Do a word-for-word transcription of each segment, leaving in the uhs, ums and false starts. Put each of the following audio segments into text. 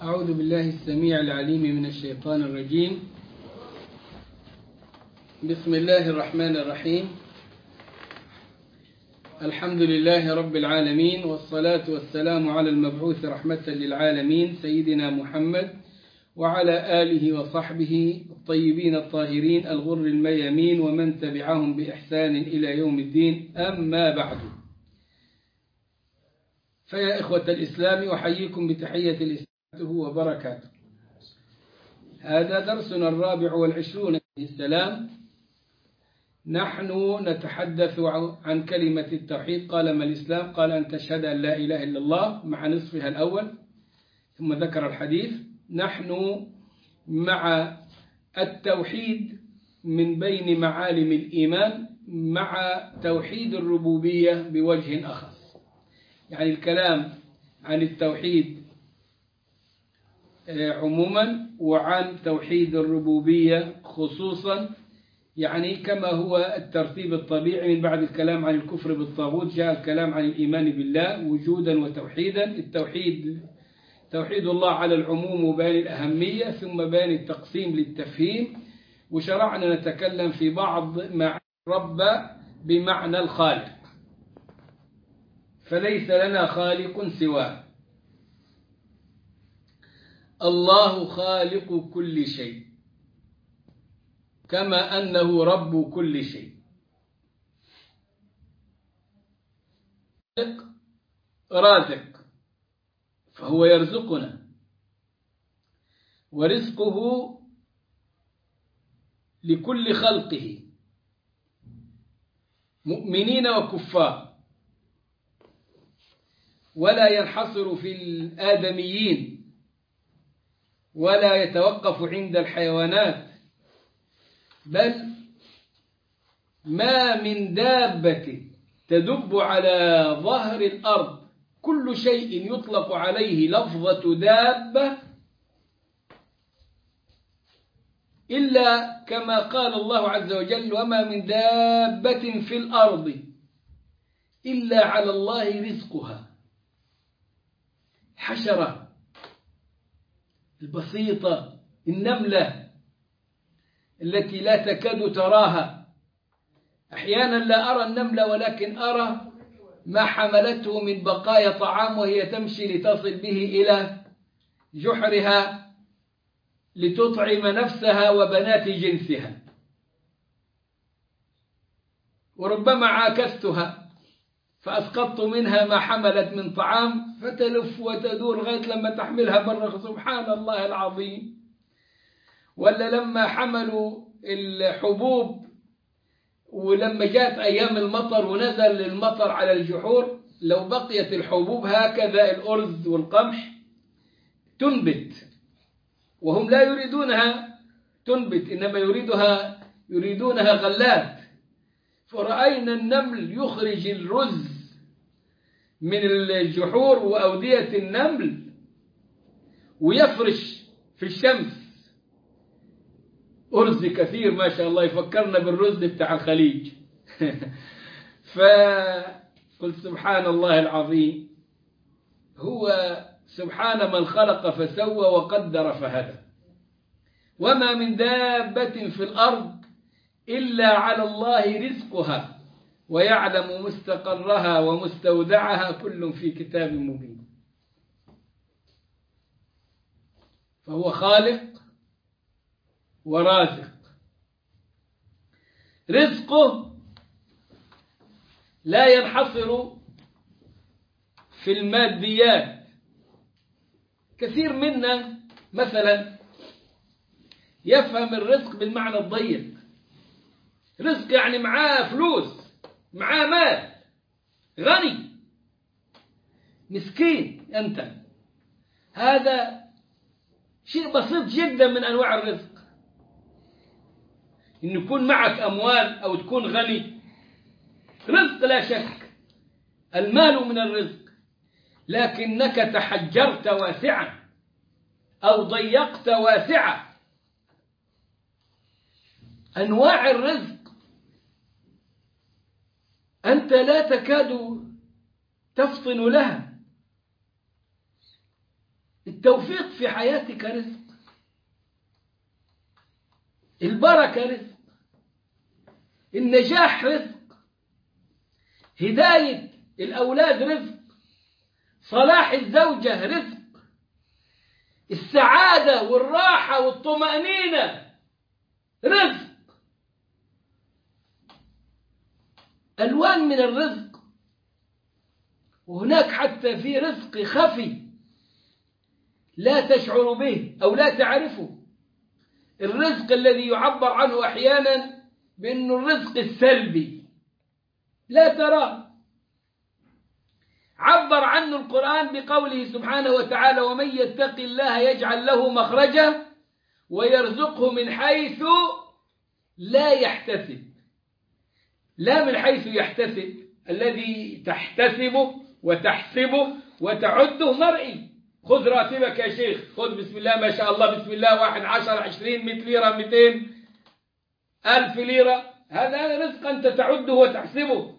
أعوذ بالله السميع العليم من الشيطان الرجيم. بسم الله الرحمن الرحيم. الحمد لله رب العالمين، والصلاة والسلام على المبعوث رحمة للعالمين سيدنا محمد وعلى آله وصحبه الطيبين الطاهرين الغر الميامين ومن تبعهم بإحسان إلى يوم الدين. أما بعد، فيا إخوة الإسلام أحييكم بتحية الإسلام وبركاته. هذا درسنا الرابع والعشرون عليه السلام. نحن نتحدث عن كلمة التوحيد. قال ما الإسلام؟ قال أن تشهد أن لا إله إلا الله مع نصفها الأول، ثم ذكر الحديث. نحن مع التوحيد من بين معالم الإيمان مع توحيد الربوبية بوجه أخص، يعني الكلام عن التوحيد عموما وعن توحيد الربوبية خصوصا، يعني كما هو الترتيب الطبيعي. من بعد الكلام عن الكفر بالطاغوت جاء الكلام عن الإيمان بالله وجودا وتوحيدا. التوحيد توحيد الله على العموم وبيان الأهمية، ثم بيان التقسيم للتفهيم، وشرعنا نتكلم في بعض مع رب بمعنى الخالق، فليس لنا خالق سواه. الله خالق كل شيء كما أنه رب كل شيء. رازق، فهو يرزقنا، ورزقه لكل خلقه مؤمنين وكفار، ولا ينحصر في الآدميين ولا يتوقف عند الحيوانات، بل ما من دابة تدب على ظهر الأرض كل شيء يطلق عليه لفظة دابة إلا كما قال الله عز وجل: وما من دابة في الأرض إلا على الله رزقها. حشرة البسيطة، النملة التي لا تكاد تراها. أحيانا لا أرى النملة ولكن أرى ما حملته من بقايا طعام وهي تمشي لتصل به إلى جحرها لتطعم نفسها وبنات جنسها. وربما عاكستها فأسقطت منها ما حملت من طعام فتلف وتدور لغاية لما تحملها مرة. سبحان الله العظيم. ولا لما حملوا الحبوب ولما جاءت أيام المطر ونزل المطر على الجحور، لو بقيت الحبوب هكذا الأرز والقمح تنبت، وهم لا يريدونها تنبت إنما يريدها يريدونها غلات. فرأينا النمل يخرج الرز من الجحور وأودية النمل ويفرش في الشمس أرز كثير ما شاء الله، يفكرنا بالرز بتاع الخليج. فقلت سبحان الله العظيم. هو سبحان من خلق فسوى وقدر فهدى. وما من دابة في الأرض إلا على الله رزقها ويعلم مستقرها ومستودعها كل في كتاب مبين. فهو خالق ورازق. رزقه لا ينحصر في الماديات. كثير منا مثلا يفهم الرزق بالمعنى الضيق. رزق يعني معاه فلوس، معاه مال، غني، مسكين. أنت هذا شيء بسيط جدا من أنواع الرزق، إن يكون معك أموال أو تكون غني. رزق لا شك، المال من الرزق، لكنك تحجرت واسعا أو ضيقت واسعا. أنواع الرزق أنت لا تكاد تفطن لها. التوفيق في حياتك رزق، البركة رزق، النجاح رزق، هداية الأولاد رزق، صلاح الزوجة رزق، السعادة والراحة والطمأنينة رزق، ألوان من الرزق. وهناك حتى في رزق خفي لا تشعر به أو لا تعرفه، الرزق الذي يعبر عنه أحيانا بأنه الرزق السلبي لا تراه، عبر عنه القرآن بقوله سبحانه وتعالى: ومن يتق الله يجعل له مخرجا ويرزقه من حيث لا يحتسب. لا من حيث يحتسب الذي تحتسبه وتحسبه وتعده مرئي. خذ راتبك يا شيخ، خذ بسم الله ما شاء الله، بسم الله واحد عشر عشرين مئة ليرة مئتين ألف ليرة، هذا رزق أنت تعده وتحسبه.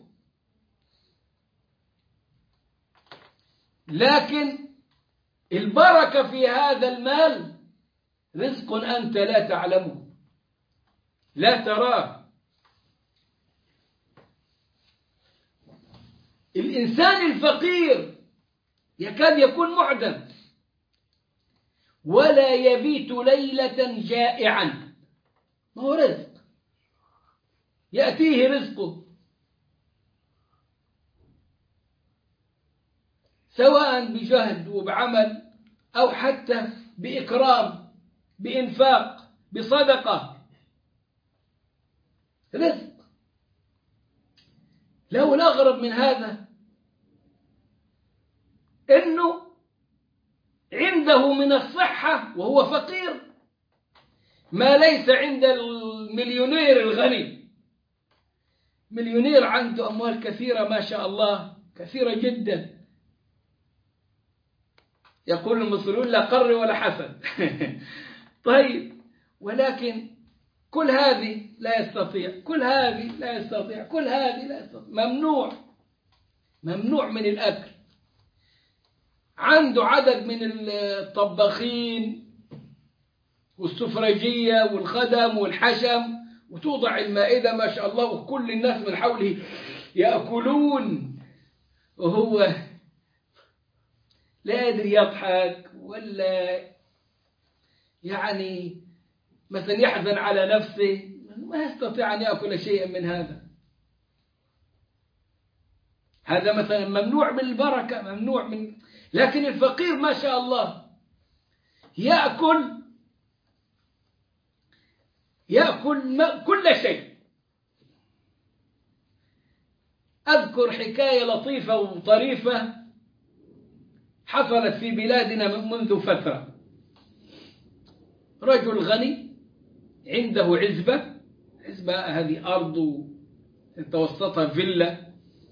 لكن البركة في هذا المال رزق أنت لا تعلمه لا تراه. الإنسان الفقير يكاد يكون معدم ولا يبيت ليلة جائعا، ما هو رزق، يأتيه رزقه سواء بجهد وبعمل أو حتى بإكرام بإنفاق بصدقة، رزق. له الأغرب من هذا إنه عنده من الصحة وهو فقير ما ليس عند المليونير الغني. مليونير عنده أموال كثيرة ما شاء الله، كثيرة جدا، يقول المصريون لا قر ولا حسد. طيب، ولكن كل هذه لا يستطيع، كل هذه لا يستطيع، كل هذه لا يستطيع، ممنوع ممنوع من الأكل. عنده عدد من الطباخين والسفرجية والخدم والحشم، وتوضع المائدة ما شاء الله وكل الناس من حوله يأكلون، وهو لا يدري يضحك ولا يعني مثلا يحزن على نفسه، ما يستطيع أن يأكل شيئا من هذا. هذا مثلا ممنوع من البركة، ممنوع من. لكن الفقير ما شاء الله يأكل يأكل كل شيء. أذكر حكاية لطيفة وطريفة حصلت في بلادنا منذ فترة. رجل غني عنده عزبة، عزبة هذه أرض توسطها فيلا،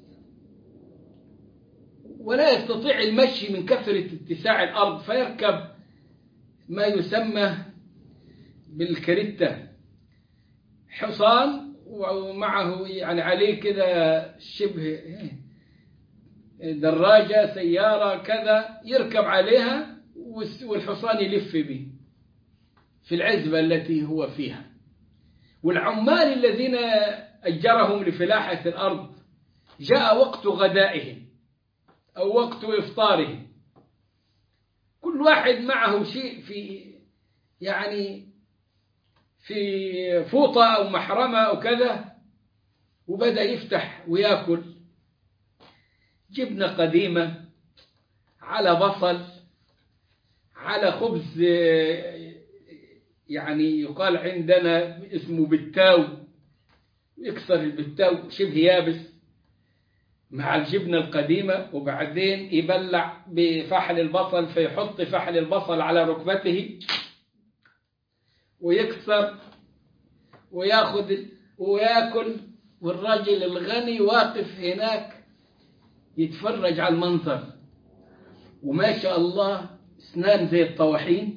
ولا يستطيع المشي من كثرة اتساع الأرض، فيركب ما يسمى بالكريتة، حصان ومعه يعني عليه كذا شبه دراجة سيارة كذا، يركب عليها والحصان يلف به في العزبة التي هو فيها. والعمال الذين أجرهم لفلاحة الأرض جاء وقت غدائهم أو وقت إفطارهم، كل واحد معه شيء في يعني في فوطة أو محرمة أو كذا، وبدأ يفتح ويأكل جبنة قديمة على بصل على خبز يعني يقال عندنا اسمه بتاو، يكسر البتاو شبه يابس مع الجبنة القديمة، وبعدين يبلع بفحل البصل، فيحط فحل البصل على ركبته ويكسر وياخذ وياكل، والراجل الغني واقف هناك يتفرج على المنظر، وما شاء الله اسنان زي الطواحين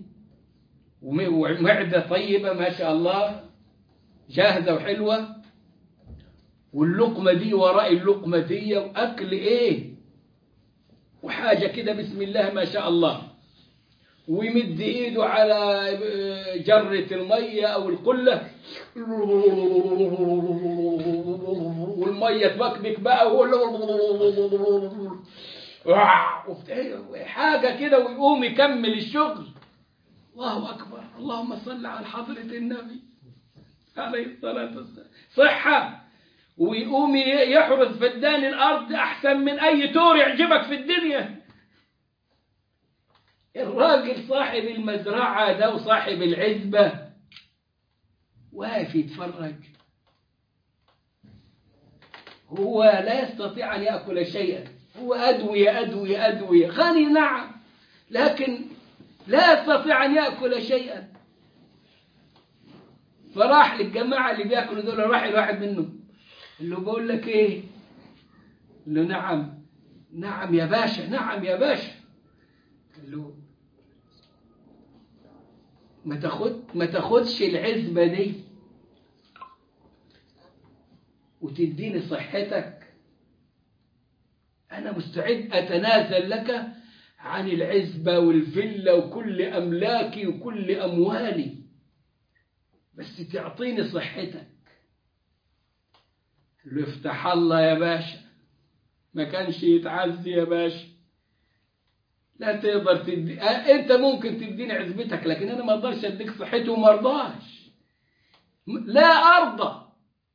ومعدة طيبة ما شاء الله جاهزة وحلوة، واللقمة دي وراء اللقمة دي، وأكل إيه وحاجة كده بسم الله ما شاء الله. ويمد ايده على جرة المية او القلة والمية تبكبك بقى وهو حاجة كده، ويقوم يكمل الشغل. الله أكبر، اللهم صل على حضرة النبي عليه الصلاة والسلام. صحة. ويقوم يحرث فدان الأرض أحسن من أي تور يعجبك في الدنيا. الراجل صاحب المزرعة ده وصاحب العزبة واقف يتفرج، هو لا يستطيع أن يأكل شيئا، هو أدوية أدوية أدوية، غني نعم، لكن لا يستطيع أن يأكل شيئا. فراح للجماعة اللي بيأكلوا دول، راح الواحد منهم اللي بقول لك إيه؟ قال له نعم نعم يا باشا، نعم يا باشا. قال له ما تاخد ما تاخدش العزبة دي وتديني صحتك؟ أنا مستعد أتنازل لك عن العزبة والفيلا وكل أملاكي وكل أموالي، بس تعطيني صحتك. قال له افتح الله يا باشا، ما كانش يتعزي يا باشا، لا تقدر تدي، أنت ممكن تديني عزبتك لكن أنا ما أقدرش أديك صحتي، وما أرضاش، لا أرضى.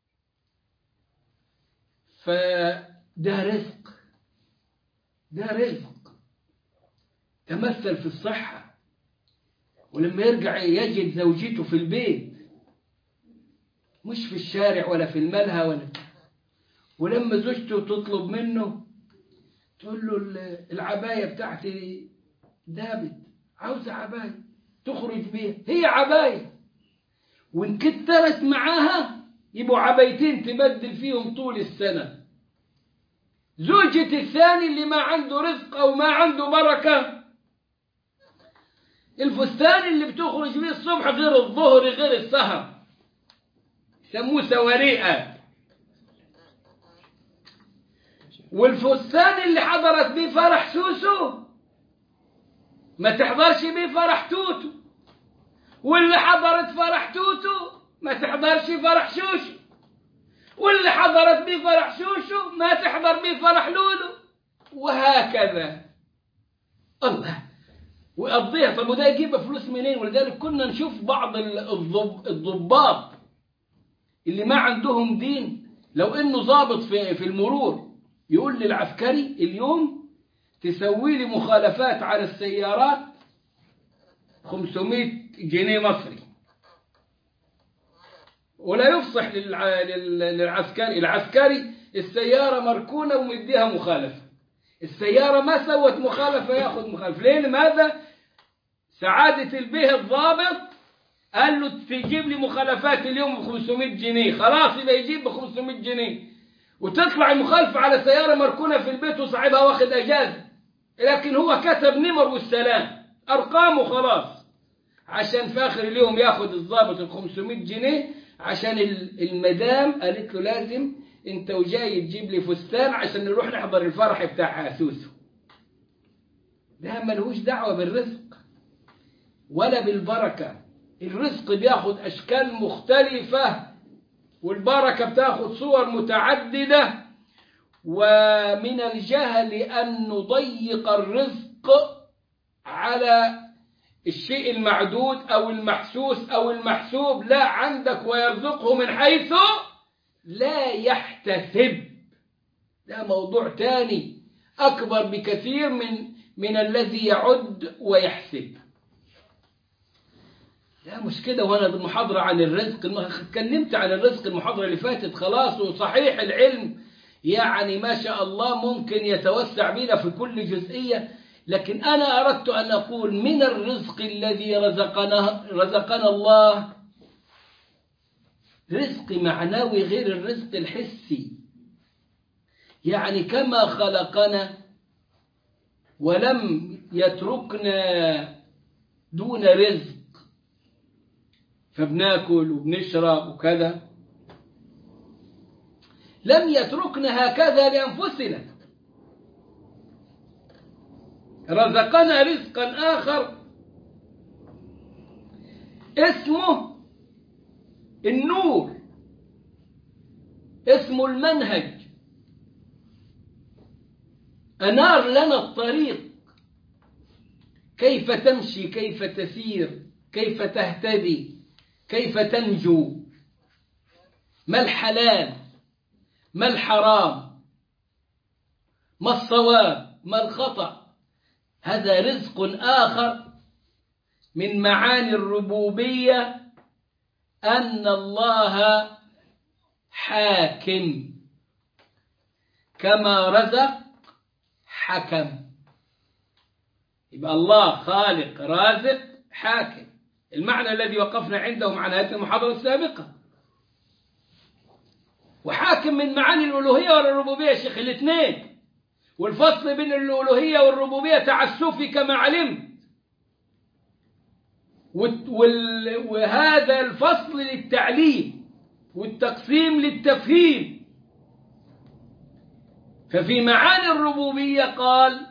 فده رزق، ده رزق تمثل في الصحة. ولما يرجع يجد زوجته في البيت مش في الشارع ولا في الملهى ولا، ولما زوجته تطلب منه تقول له العباية بتاعتي دابت، عاوزة عباية تخرج بيها، هي عباية، وإن كترت معاها يبقوا عبايتين تبدل فيهم طول السنة. زوجة الثاني اللي ما عنده رزق أو ما عنده بركة، الفستان اللي بتخرج بيه الصبح غير الظهر غير السهر، سموه سواريئة. والفستان اللي حضرت بيه فرح سوسو ما تحضرش بيه فرح توتو، واللي حضرت فرح توتو ما تحضرش فرح شوشو، واللي حضرت بيه فرح شوشو ما تحضر بيه فرح لولو، وهكذا. الله، ويقضيها. طب وده يجيب فلوس منين؟ ولذلك كنا نشوف بعض الضب الضباط اللي ما عندهم دين، لو انه ضابط في في المرور يقول للعسكري اليوم تسوي لي مخالفات على السيارات خمسمائة جنيه مصري، ولا يفصح للعسكري. العسكري السيارة مركونة ومديها مخالفة، السيارة ما سوت مخالفة ياخذ مخالفة. ليه؟ لماذا؟ سعادة البيه الضابط قال له تجيب لي مخالفات اليوم ب خمسمائة جنيه، خلاص يبقى يجيب ب خمسمائة جنيه، وتطلع المخالفة على سيارة مركونة في البيت وصاحبها واخد اجازة، لكن هو كتب نمر والسلام ارقام وخلاص، عشان في اخر اليوم ياخذ الضابط ال خمسمائة جنيه، عشان المدام قالت له لازم انت وجاي تجيب لي فستان عشان نروح نحضر الفرح بتاع سوسو. ده ملهوش دعوة بالرزق ولا بالبركة. الرزق بياخد أشكال مختلفة، والبركة بتاخد صور متعددة. ومن الجهل أن نضيق الرزق على الشيء المعدود أو المحسوس أو المحسوب. لا، عندك ويرزقه من حيث لا يحتسب، ده موضوع تاني أكبر بكثير من من الذي يعد ويحسب. لا مش كده. وانا بالمحاضرة عن الرزق اتكلمت عن الرزق المحاضرة اللي فاتت خلاص. وصحيح العلم يعني ما شاء الله ممكن يتوسع بنا في كل جزئية، لكن أنا أردت أن أقول من الرزق الذي رزقنا رزقنا الله رزق معنوي غير الرزق الحسي. يعني كما خلقنا ولم يتركنا دون رزق فبناكل وبنشرب وكذا، لم يتركنا هكذا لأنفسنا، رزقنا رزقا آخر اسمه النور، اسمه المنهج، أنار لنا الطريق، كيف تمشي، كيف تسير، كيف تهتدي، كيف تنجو، ما الحلال، ما الحرام، ما الصواب، ما الخطأ. هذا رزق آخر من معاني الربوبية، أن الله حاكم، كما رزق حكم. يبقى الله خالق رازق حاكم، المعنى الذي وقفنا عنده مع نهاية المحاضرة السابقة. وحاكم من معاني الألوهية والربوبية يا شيخ الاثنين، والفصل بين الألوهية والربوبية تعسفي كما علمت، وهذا الفصل للتعليم والتقسيم للتفهيم. ففي معاني الربوبية قال: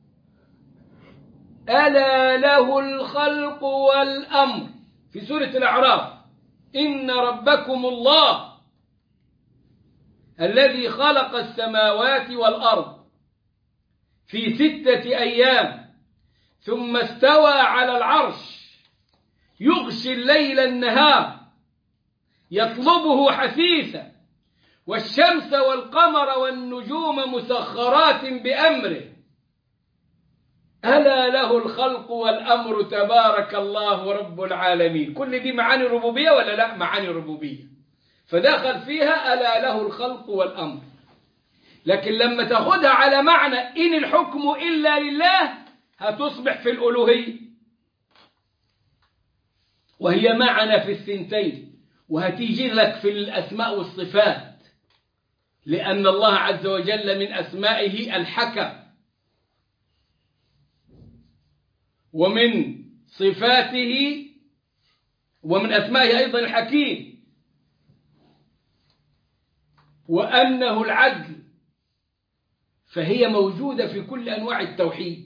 ألا له الخلق والأمر، في سورة الأعراف: إن ربكم الله الذي خلق السماوات والأرض في ستة أيام ثم استوى على العرش يغشي الليل النهار يطلبه حثيثا والشمس والقمر والنجوم مسخرات بأمره ألا له الخلق والأمر تبارك الله رب العالمين. كل دي معاني ربوبية ولا لا؟ معاني ربوبية، فدخل فيها ألا له الخلق والأمر. لكن لما تاخدها على معنى إن الحكم إلا لله هتصبح في الألوهية، وهي معنى في الثنتين، وهتيجي لك في الأسماء والصفات، لأن الله عز وجل من أسمائه الحكم، ومن صفاته ومن أسمائه أيضا الحكيم، وأنه العدل، فهي موجودة في كل أنواع التوحيد.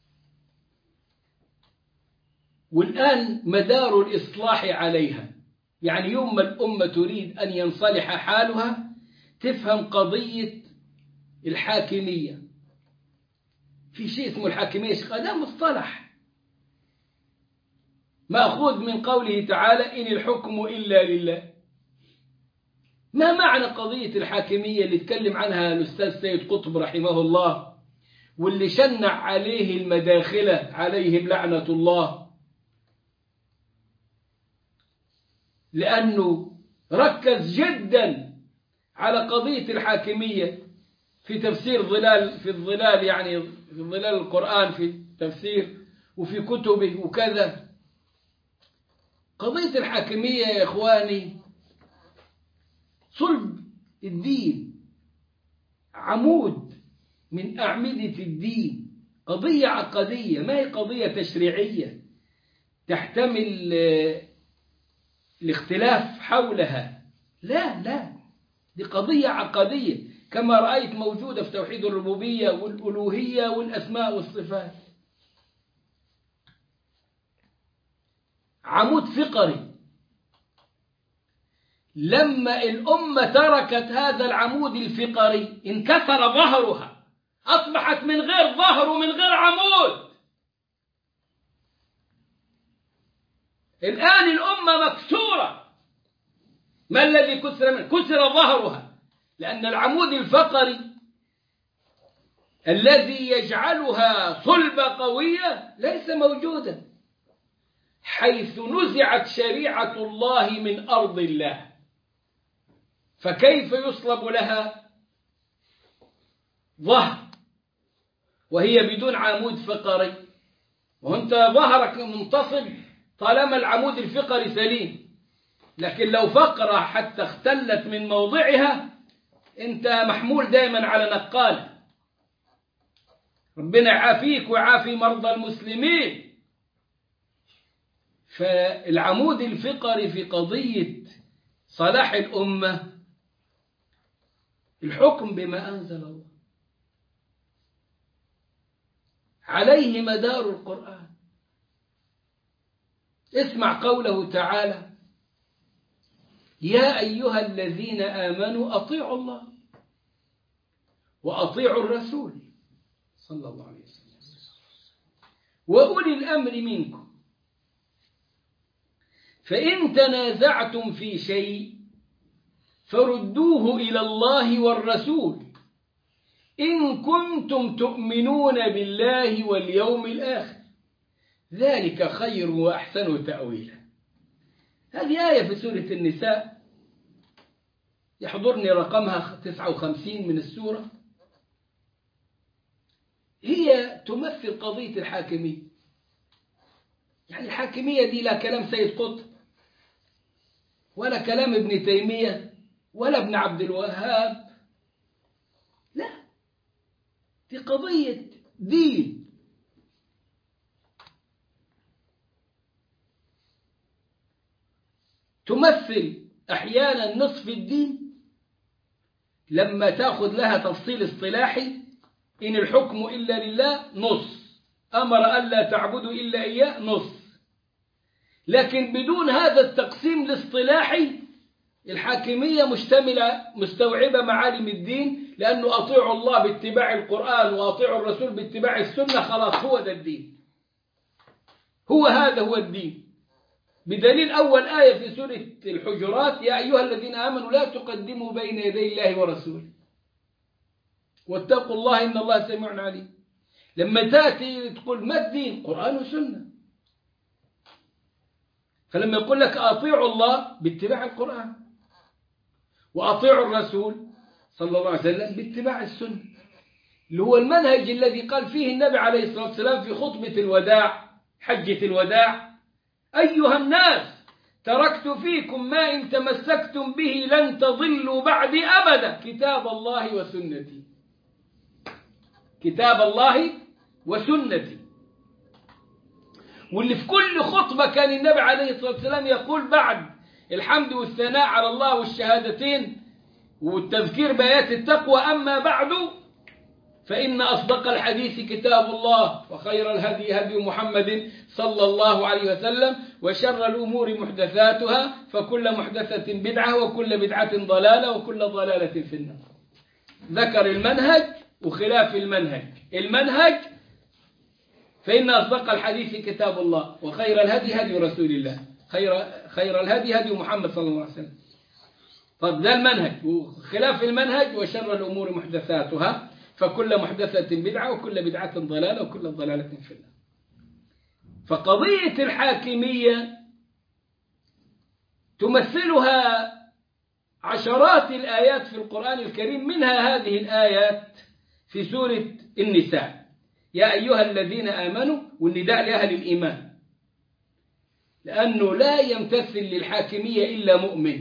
والآن مدار الإصلاح عليها، يعني يوم ما الأمة تريد أن ينصلح حالها تفهم قضية الحاكمية. في شيء اسمه الحاكمية، هذا مصطلح مأخوذ من قوله تعالى: إن الحكم إلا لله. ما معنى قضية الحاكمية اللي تكلم عنها الأستاذ سيد قطب رحمه الله، واللي شنع عليه المداخلة عليهم لعنة الله، لأنه ركز جدا على قضية الحاكمية في تفسير ظلال في الظلال، يعني في ظلال القرآن في تفسير وفي كتبه وكذا. قضية الحاكمية يا إخواني صلب الدين، عمود من أعمدة الدين، قضية عقدية، ما هي قضية تشريعية تحتمل الاختلاف حولها، لا لا، دي قضية عقدية كما رأيت موجودة في توحيد الربوبية والألوهية والأسماء والصفات. عمود فقري، لما الأمة تركت هذا العمود الفقري انكسر ظهرها، أصبحت من غير ظهر ومن غير عمود. الآن الأمة مكسورة. ما الذي كسر منه؟ كسر ظهرها، لأن العمود الفقري الذي يجعلها صلبة قوية ليس موجودا، حيث نزعت شريعة الله من أرض الله، فكيف يصلب لها ظهر وهي بدون عمود فقري؟ وأنت ظهرك منتصب طالما العمود الفقري سليم، لكن لو فقرة حتى اختلت من موضعها أنت محمول دائما على نقال. ربنا يعافيك ويعافي مرضى المسلمين. فالعمود الفقري في قضية صلاح الأمة الحكم بما أنزل الله، عليه مدار القرآن. اسمع قوله تعالى: يا أيها الذين آمنوا أطيعوا الله وأطيعوا الرسول صلى الله عليه وسلم وأولي الأمر منكم، فإن تنازعتم في شيء فردوه إلى الله والرسول إن كنتم تؤمنون بالله واليوم الآخر، ذلك خير وأحسن تأويلا. هذه آية في سورة النساء، يحضرني رقمها تسعة وخمسين من السورة. هي تمثل قضية الحاكمية. يعني الحاكمية دي لا كلام سيد قطب ولا كلام ابن تيمية ولا ابن عبد الوهاب، لا، دي قضية دين. تمثل أحيانا نصف الدين لما تأخذ لها تفصيل اصطلاحي: إن الحكم إلا لله نص، أمر ألا تعبدوا إلا إياه نص. لكن بدون هذا التقسيم الاصطلاحي الحاكمية مشتملة مستوعبة معالم الدين، لأنه أطيعوا الله باتباع القرآن وأطيعوا الرسول باتباع السنة، خلاص هو ده الدين، هو هذا هو الدين. بدليل أول آية في سورة الحجرات: يا أيها الذين آمنوا لا تقدموا بين يدي الله ورسوله واتقوا الله إن الله سميع عليم. لما تأتي تقول ما الدين؟ قرآن وسنة. فلما يقول لك أطيعوا الله باتباع القرآن وأطيعوا الرسول صلى الله عليه وسلم باتباع السنة، اللي هو المنهج الذي قال فيه النبي عليه الصلاة والسلام في خطبة الوداع، حجة الوداع: أيها الناس تركت فيكم ما إن تمسكتم به لن تضلوا بعدي أبدا، كتاب الله وسنتي. كتاب الله وسنتي. واللي في كل خطبة كان النبي عليه الصلاة والسلام يقول بعد الحمد والثناء على الله والشهادتين والتذكير بآيات التقوى: أما بعد فإن أصدق الحديث كتاب الله وخير الهدي هدي محمد صلى الله عليه وسلم وشر الأمور محدثاتها فكل محدثة بدعة وكل بدعة ضلالة وكل ضلالة في النار. ذكر المنهج وخلاف المنهج. المنهج: فإن أصدق الحديث كتاب الله وخير الهدي هدي رسول الله، خير خير الهدي هدي محمد صلى الله عليه وسلم. طب ده المنهج. وخلاف المنهج: وشر الأمور محدثاتها فكل محدثة بدعة وكل بدعة ضلالة وكل ضلالة في النار. فقضية الحاكمية تمثلها عشرات الآيات في القرآن الكريم، منها هذه الآيات في سورة النساء: يا أيها الذين آمنوا، والنداء لأهل الإيمان، لأنه لا يمتثل للحاكمية إلا مؤمن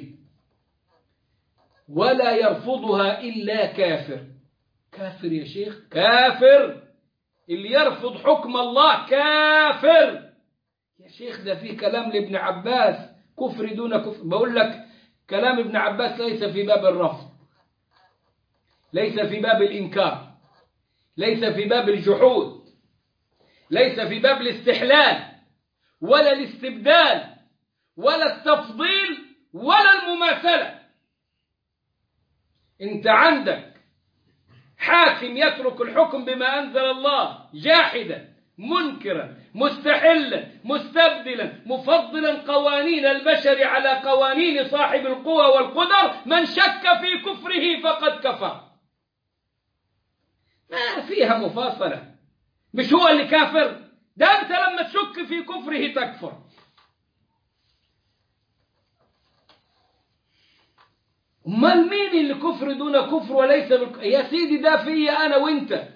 ولا يرفضها إلا كافر. كافر يا شيخ، كافر. اللي يرفض حكم الله كافر يا شيخ. ده فيه كلام لابن عباس، كفر دون كفر. بقول لك كلام ابن عباس ليس في باب الرفض، ليس في باب الإنكار، ليس في باب الجحود، ليس في باب الاستحلال ولا الاستبدال ولا التفضيل ولا المماثلة. انت عندك حاكم يترك الحكم بما أنزل الله جاحدا منكرا مستحلا مستبدلا مفضلا قوانين البشر على قوانين صاحب القوى والقدر، من شك في كفره فقد كفر. ما فيها مفاصلة. مش هو اللي كافر، ده أنت لما تشك في كفره تكفر. امال مين اللي كفر دون كفر وليس بالك... يا سيدي ده فيا أنا وانت،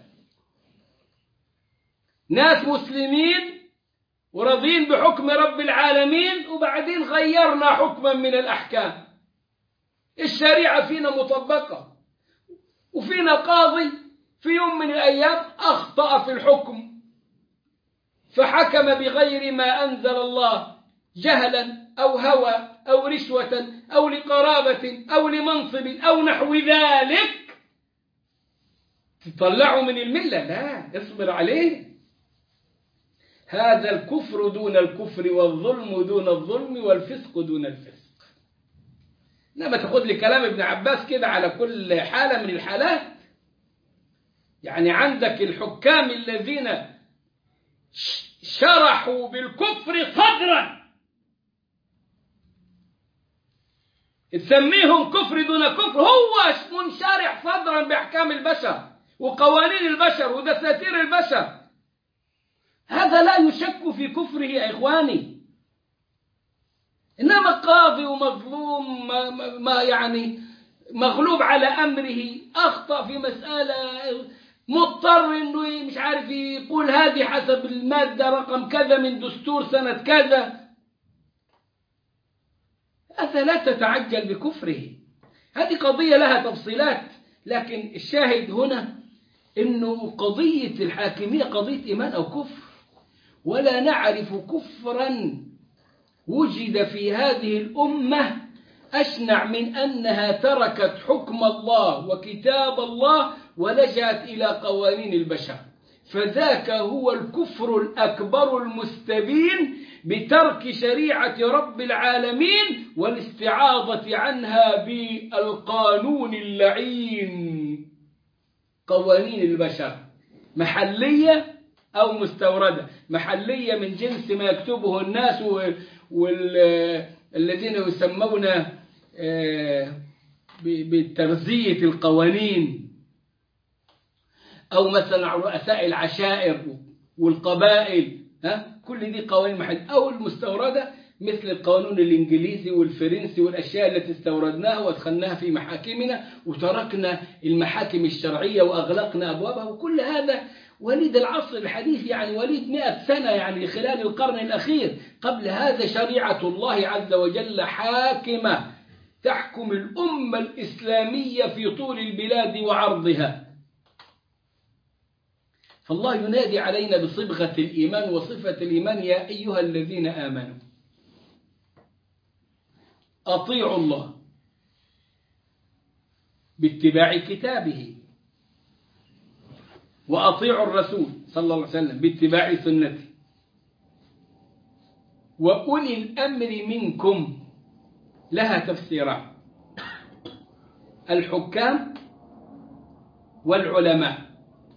ناس مسلمين وراضين بحكم رب العالمين وبعدين غيرنا حكما من الأحكام. الشريعة فينا مطبقة، وفينا قاضي في يوم من الأيام أخطأ في الحكم فحكم بغير ما أنزل الله جهلا أو هوى أو رشوة أو لقرابة أو لمنصب أو نحو ذلك، تطلعوا من الملة؟ لا، اصبر عليه. هذا الكفر دون الكفر والظلم دون الظلم والفسق دون الفسق. إنما تاخد لي كلام ابن عباس كده على كل حالة من الحالات. يعني عندك الحكام الذين شرحوا بالكفر صدرا، تسميهم كفر دون كفر، هو منشرح صدرا بأحكام البشر وقوانين البشر ودساتير البشر، هذا لا يشك في كفره يا إخواني. إنما قاضي ومظلوم ما, ما يعني مغلوب على أمره، أخطأ في مسألة، مضطر إنه مش عارف يقول هذه حسب المادة رقم كذا من دستور سنة كذا، هذا لا تتعجل بكفره. هذه قضية لها تفصيلات، لكن الشاهد هنا إنه قضية الحاكمية قضية إيمان أو كفر، ولا نعرف كفرا وجد في هذه الأمة أشنع من أنها تركت حكم الله وكتاب الله ولجأت إلى قوانين البشر، فذاك هو الكفر الأكبر المستبين بترك شريعة رب العالمين والاستعاضة عنها بالقانون اللعين. قوانين البشر محلية أو مستوردة، محلية من جنس ما يكتبه الناس والذين يسمون بترزية القوانين، أو مثلا رؤساء العشائر والقبائل، ها كل دي قوانين محلية. أو المستوردة مثل القانون الإنجليزي والفرنسي والأشياء التي استوردناها وادخلناها في محاكمنا وتركنا المحاكم الشرعية وأغلقنا أبوابها، وكل هذا وليد العصر الحديث، يعني وليد مئة سنة، يعني خلال القرن الأخير. قبل هذا شريعة الله عز وجل حاكمة تحكم الأمة الإسلامية في طول البلاد وعرضها. فالله ينادي علينا بصبغة الإيمان وصفة الإيمان: يا أيها الذين آمنوا أطيعوا الله باتباع كتابه، وأطيعوا الرسول صلى الله عليه وسلم باتباع سنته، وأولي الأمر منكم. لها تفسيران: الحكام والعلماء.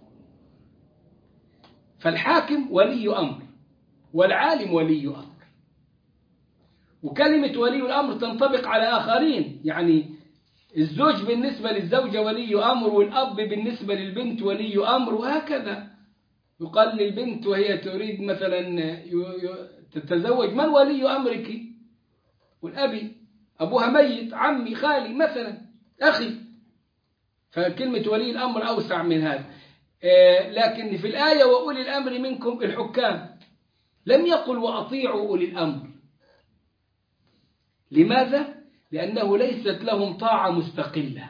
فالحاكم ولي أمر والعالم ولي أمر، وكلمة ولي الأمر تنطبق على آخرين، يعني الزوج بالنسبة للزوجة ولي أمر، والأب بالنسبة للبنت ولي أمر، وهكذا. يقال للبنت وهي تريد مثلا تتزوج: من ولي أمرك؟ والأبي أبوها ميت، عمي، خالي مثلا، أخي. فكلمة ولي الأمر أوسع من هذا. لكن في الآية وأولي الأمر منكم الحكام، لم يقل وأطيعوا أولي الأمر. لماذا؟ لأنه ليست لهم طاعة مستقلة،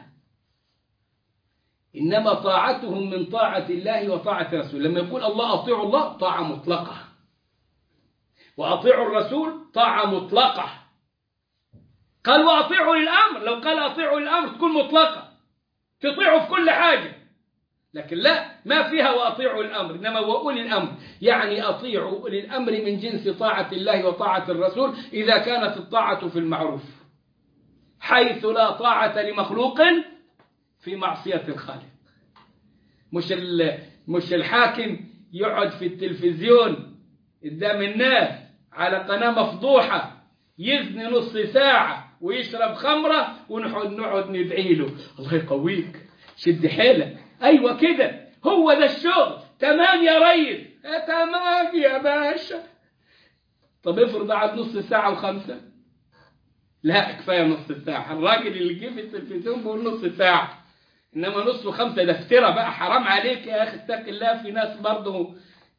إنما طاعتهم من طاعة الله وطاعة رسوله. لما يقول الله أطيعوا الله طاعة مطلقة، وأطيعوا الرسول طاعة مطلقة. قال وأطيعوا الأمر، لو قال أطيعوا الأمر تكون مطلقة، تطيعوا في كل حاجة، لكن لا، ما فيها وأطيعوا الأمر، إنما وأولي الأمر، يعني أطيعوا أولي الأمر من جنس طاعة الله وطاعة الرسول إذا كانت الطاعة في المعروف، حيث لا طاعة لمخلوق في معصية الخالق. مش مش الحاكم يقعد في التلفزيون قدام الناس على قناة مفضوحة يزني نص ساعة ويشرب خمرة ونقعد نقعد ندعي له: الله يقويك، شد حيلك. أيوة كده، هو ده الشغل. تمام يا ريس، اه تمام يا باشا. طب افرض قعد نص ساعة وخمسة، لا كفاية نص ساعة. الراجل اللي جه في التلفزيون بيقول نص ساعة، إنما نص وخمسة ده افترى بقى، حرام عليك يا أخي، اتق الله. في ناس برضه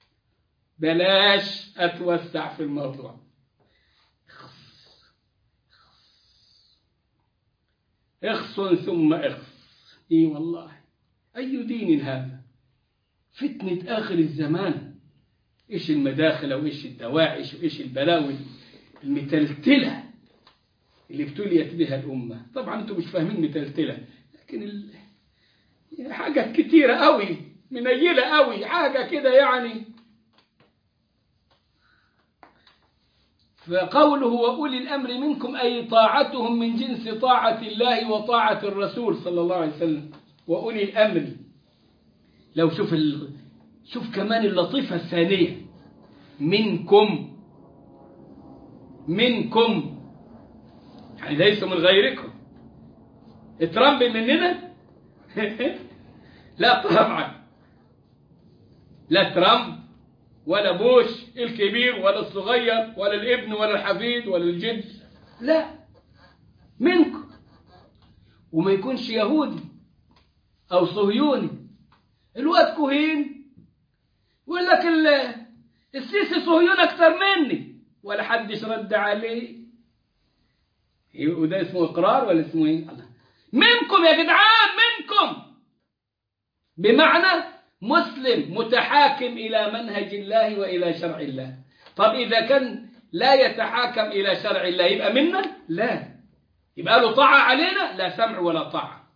بلاش أتوسع في الموضوع. اخص ثم اخص. اي والله، أي دين هذا؟ فتنة آخر الزمان. إيش المداخل وإيش الدواعش وإيش البلاوي المتلتلة اللي ابتليت بها الأمة. طبعا أنتم مش فاهمين متلتلة، لكن ال... حاجة كتيرة قوي، منيلة قوي، حاجة كده يعني فقوله وأولي الأمر منكم أي طاعتهم من جنس طاعة الله وطاعة الرسول صلى الله عليه وسلم. وأولي الأمر، لو شوف ال... شوف كمان اللطيفة الثانية، منكم، منكم يعني ليس من غيركم. ترامب مننا؟ لا طبعا، لا ترامب ولا بوش الكبير ولا الصغير ولا الابن ولا الحفيد ولا الجد، لا، منكم. وما يكونش يهودي أو صهيوني. الواد كوهين يقول لك السيسي صهيون أكتر مني، ولا حدش رد عليه. وده اسمه إقرار ولا اسمه إيه؟ منكم يا جدعان، منكم بمعنى مسلم متحاكم إلى منهج الله وإلى شرع الله. طب إذا كان لا يتحاكم إلى شرع الله يبقى منا؟ لا. يبقى له طاعة علينا؟ لا سمع ولا طاعة.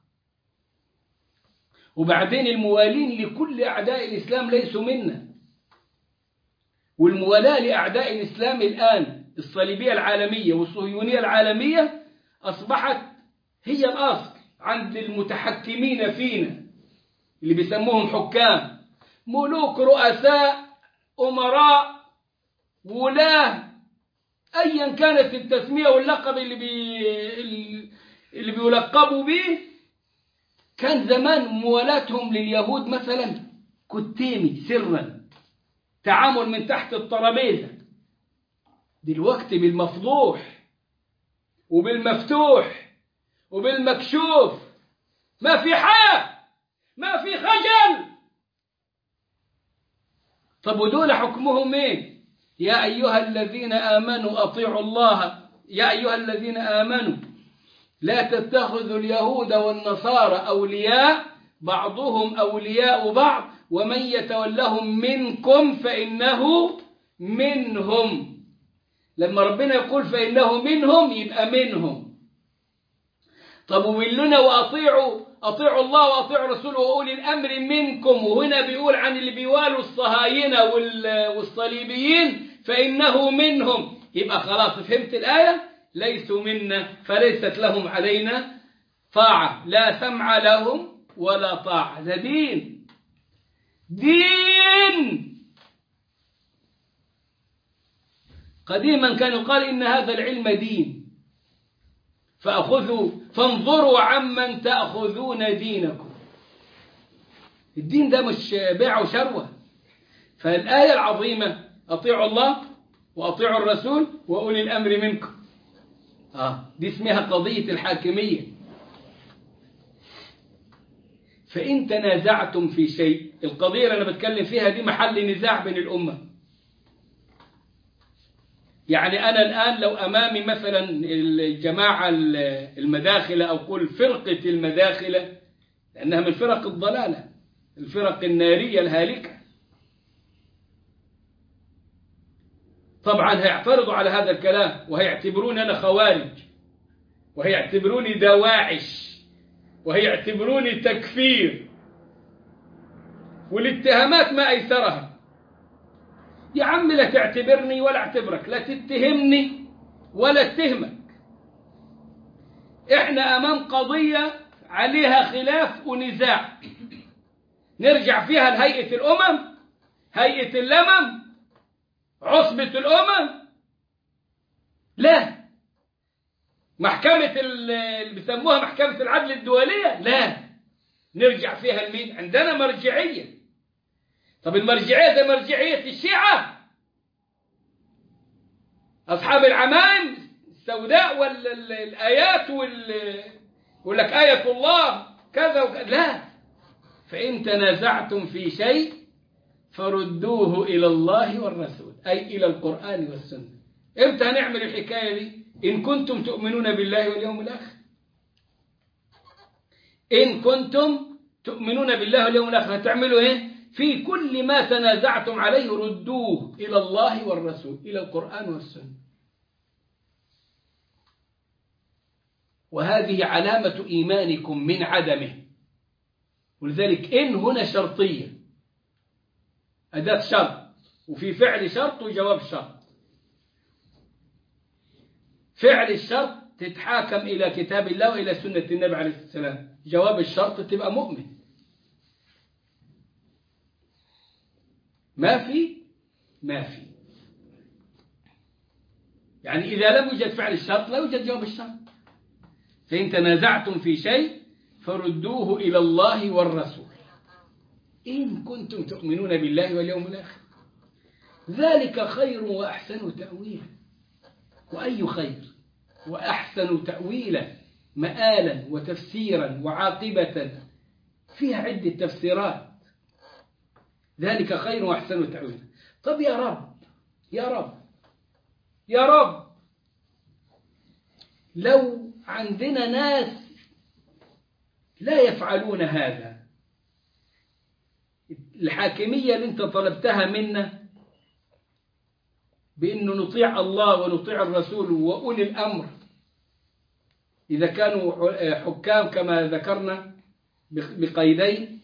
وبعدين الموالين لكل أعداء الإسلام ليسوا منا. والموالاة لأعداء الإسلام الآن الصليبية العالمية والصهيونية العالمية أصبحت هي الأصل عند المتحكمين فينا، اللي بيسموهم حكام، ملوك، رؤساء، أمراء، ولاة، أيا كانت التسمية واللقب اللي بي اللي بيلقبوا به. كان زمان موالاتهم لليهود مثلا كتيمي سرا، تعامل من تحت الترابيزة. دلوقتي بالمفضوح وبالمفتوح وبالمكشوف، ما في حياة، ما في خجل. طب ودول حكمهم ايه؟ يا أيها الذين آمنوا أطيعوا الله، يا أيها الذين آمنوا لا تتخذوا اليهود والنصارى أولياء بعضهم أولياء بعض ومن يتولهم منكم فإنه منهم. لما ربنا يقول فإنه منهم يبقى منهم. طب وملنا وأطيعوا أطيعوا الله وأطيعوا رسوله وأولي الأمر منكم، وهنا بيقول عن اللي بيوالوا الصهاينة والصليبيين فإنه منهم. يبقى خلاص فهمت الآية؟ ليسوا منا فليست لهم علينا طاعة، لا سمع لهم ولا طاعة. ده دين، دين. قديما كان يقال إن هذا العلم دين، فأخذوا فانظروا عمن تأخذون دينكم. الدين ده مش بيع وشروة. فالآية العظيمة أطيعوا الله وأطيعوا الرسول وأولي الأمر منكم، آه دي اسمها قضية الحاكمية. فإن تنازعتم في شيء، القضية اللي أنا بتكلم فيها دي محل نزاع بين الأمة. يعني أنا الآن لو أمامي مثلا الجماعة المداخلة أو قل فرقة المداخلة، لأنها من فرق الضلالة، الفرق النارية الهالكة، طبعا هيعترضوا على هذا الكلام وهيعتبروني أنا خوارج وهيعتبروني دواعش وهيعتبروني تكفير، والاتهامات ما أيسرها. يا عم لا تعتبرني ولا اعتبرك، لا تتهمني ولا اتهمك. احنا امام قضية عليها خلاف ونزاع، نرجع فيها لهيئة الامم، هيئة اللمم، عصبة الامم، لا محكمة اللي بيسموها محكمة العدل الدولية، لا نرجع فيها لمين؟ عندنا مرجعية. طب المرجعية ده مرجعية الشيعة أصحاب العمائم السوداء والآيات وال يقول لك آية الله كذا وكذا، لا. فإن تنازعتم في شيء فردوه إلى الله والرسول، أي إلى القرآن والسنة. إمتى هنعمل الحكاية دي؟ إن كنتم تؤمنون بالله واليوم الآخر. إن كنتم تؤمنون بالله واليوم الآخر هتعملوا إيه؟ في كل ما تنازعتم عليه ردوه إلى الله والرسول، إلى القرآن والسنة. وهذه علامة إيمانكم من عدمه. ولذلك إن هنا شرطية، أداة شرط، وفي فعل شرط وجواب شرط. فعل الشرط تتحاكم إلى كتاب الله وإلى سنة النبي عليه الصلاة والسلام. جواب الشرط تبقى مؤمن. ما في ما في يعني إذا لم يوجد فعل الشرط لا يوجد جواب الشرط. فإن تنازعتم في شيء فردوه إلى الله والرسول إن كنتم تؤمنون بالله واليوم الآخر ذلك خير وأحسن تأويلا. وأي خير وأحسن تأويلا مآلا وتفسيرا وعاقبة فيها عدة تفسيرات. ذلك خير وأحسن تأويلا. طب يا رب يا رب يا رب لو عندنا ناس لا يفعلون هذا، الحاكمية اللي انت طلبتها منا بأنه نطيع الله ونطيع الرسول وأولي الأمر إذا كانوا حكام كما ذكرنا بقيدين،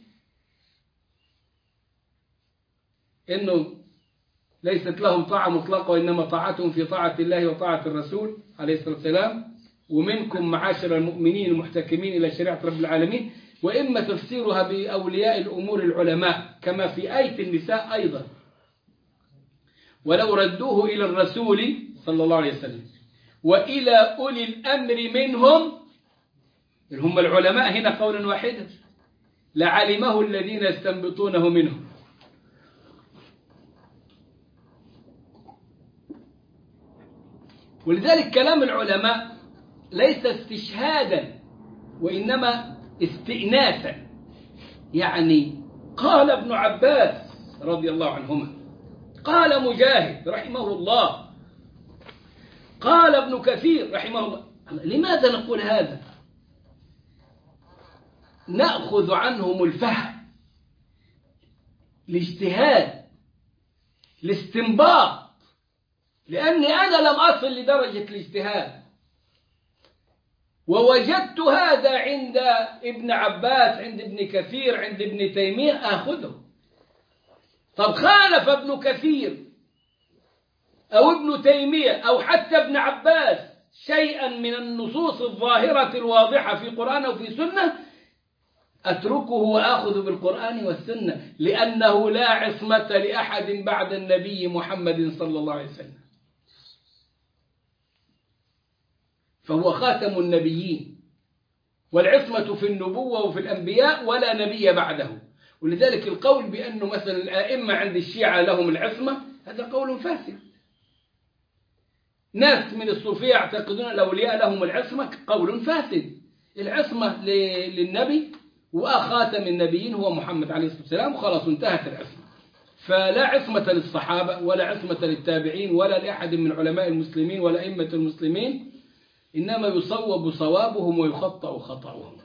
إنه ليست لهم طاعة مطلقة وإنما طاعتهم في طاعة الله وطاعة الرسول عليه الصلاة والسلام، ومنكم معاشر المؤمنين المحتكمين إلى شريعة رب العالمين. وإما تفسيرها بأولياء الأمور العلماء كما في آية النساء أيضا، ولو ردوه إلى الرسول صلى الله عليه وسلم وإلى أولي الأمر منهم، هم العلماء هنا قولا واحدا، لعلمه الذين يستنبطونه منهم. ولذلك كلام العلماء ليس استشهادا وإنما استئناسا. يعني قال ابن عباس رضي الله عنهما، قال مجاهد رحمه الله، قال ابن كثير رحمه الله. لماذا نقول هذا؟ نأخذ عنهم الفهم، الاجتهاد، الاستنباط، لأني أنا لم أصل لدرجة الاجتهاد، ووجدت هذا عند ابن عباس، عند ابن كثير، عند ابن تيمية، آخذه. طب خالف ابن كثير أو ابن تيمية أو حتى ابن عباس شيئا من النصوص الظاهرة الواضحة في قرآن أو في سنة، أتركه وآخذ بالقرآن والسنة، لأنه لا عصمة لأحد بعد النبي محمد صلى الله عليه وسلم، فهو خاتم النبيين، والعصمة في النبوة وفي الأنبياء ولا نبي بعده. ولذلك القول بأنه مثلا الآئمة عند الشيعة لهم العصمة هذا قول فاسد. ناس من الصوفية يعتقدون الأولياء لهم العصمة، قول فاسد. العصمة للنبي وخاتم النبيين هو محمد عليه الصلاة والسلام، وخلاص انتهت العصمة. فلا عصمة للصحابة ولا عصمة للتابعين ولا لأحد من علماء المسلمين ولا أئمة المسلمين، إنما يصوب صوابهم ويخطأ خطأهم.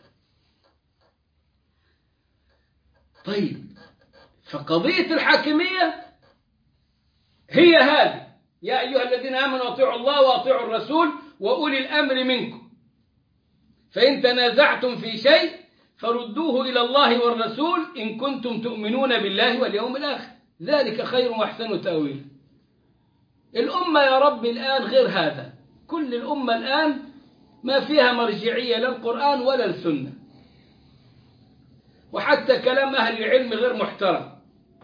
طيب، فقضية الحاكمية هي هذه: يا أيها الذين آمنوا أطيعوا الله وأطيعوا الرسول وأولي الأمر منكم، فإن تنازعتم في شيء فردوه إلى الله والرسول إن كنتم تؤمنون بالله واليوم الآخر ذلك خير وأحسن تأويل. الأمة يا رب الآن غير هذا، كل الأمة الآن ما فيها مرجعية لا القرآن ولا السنة، وحتى كلام أهل العلم غير محترم،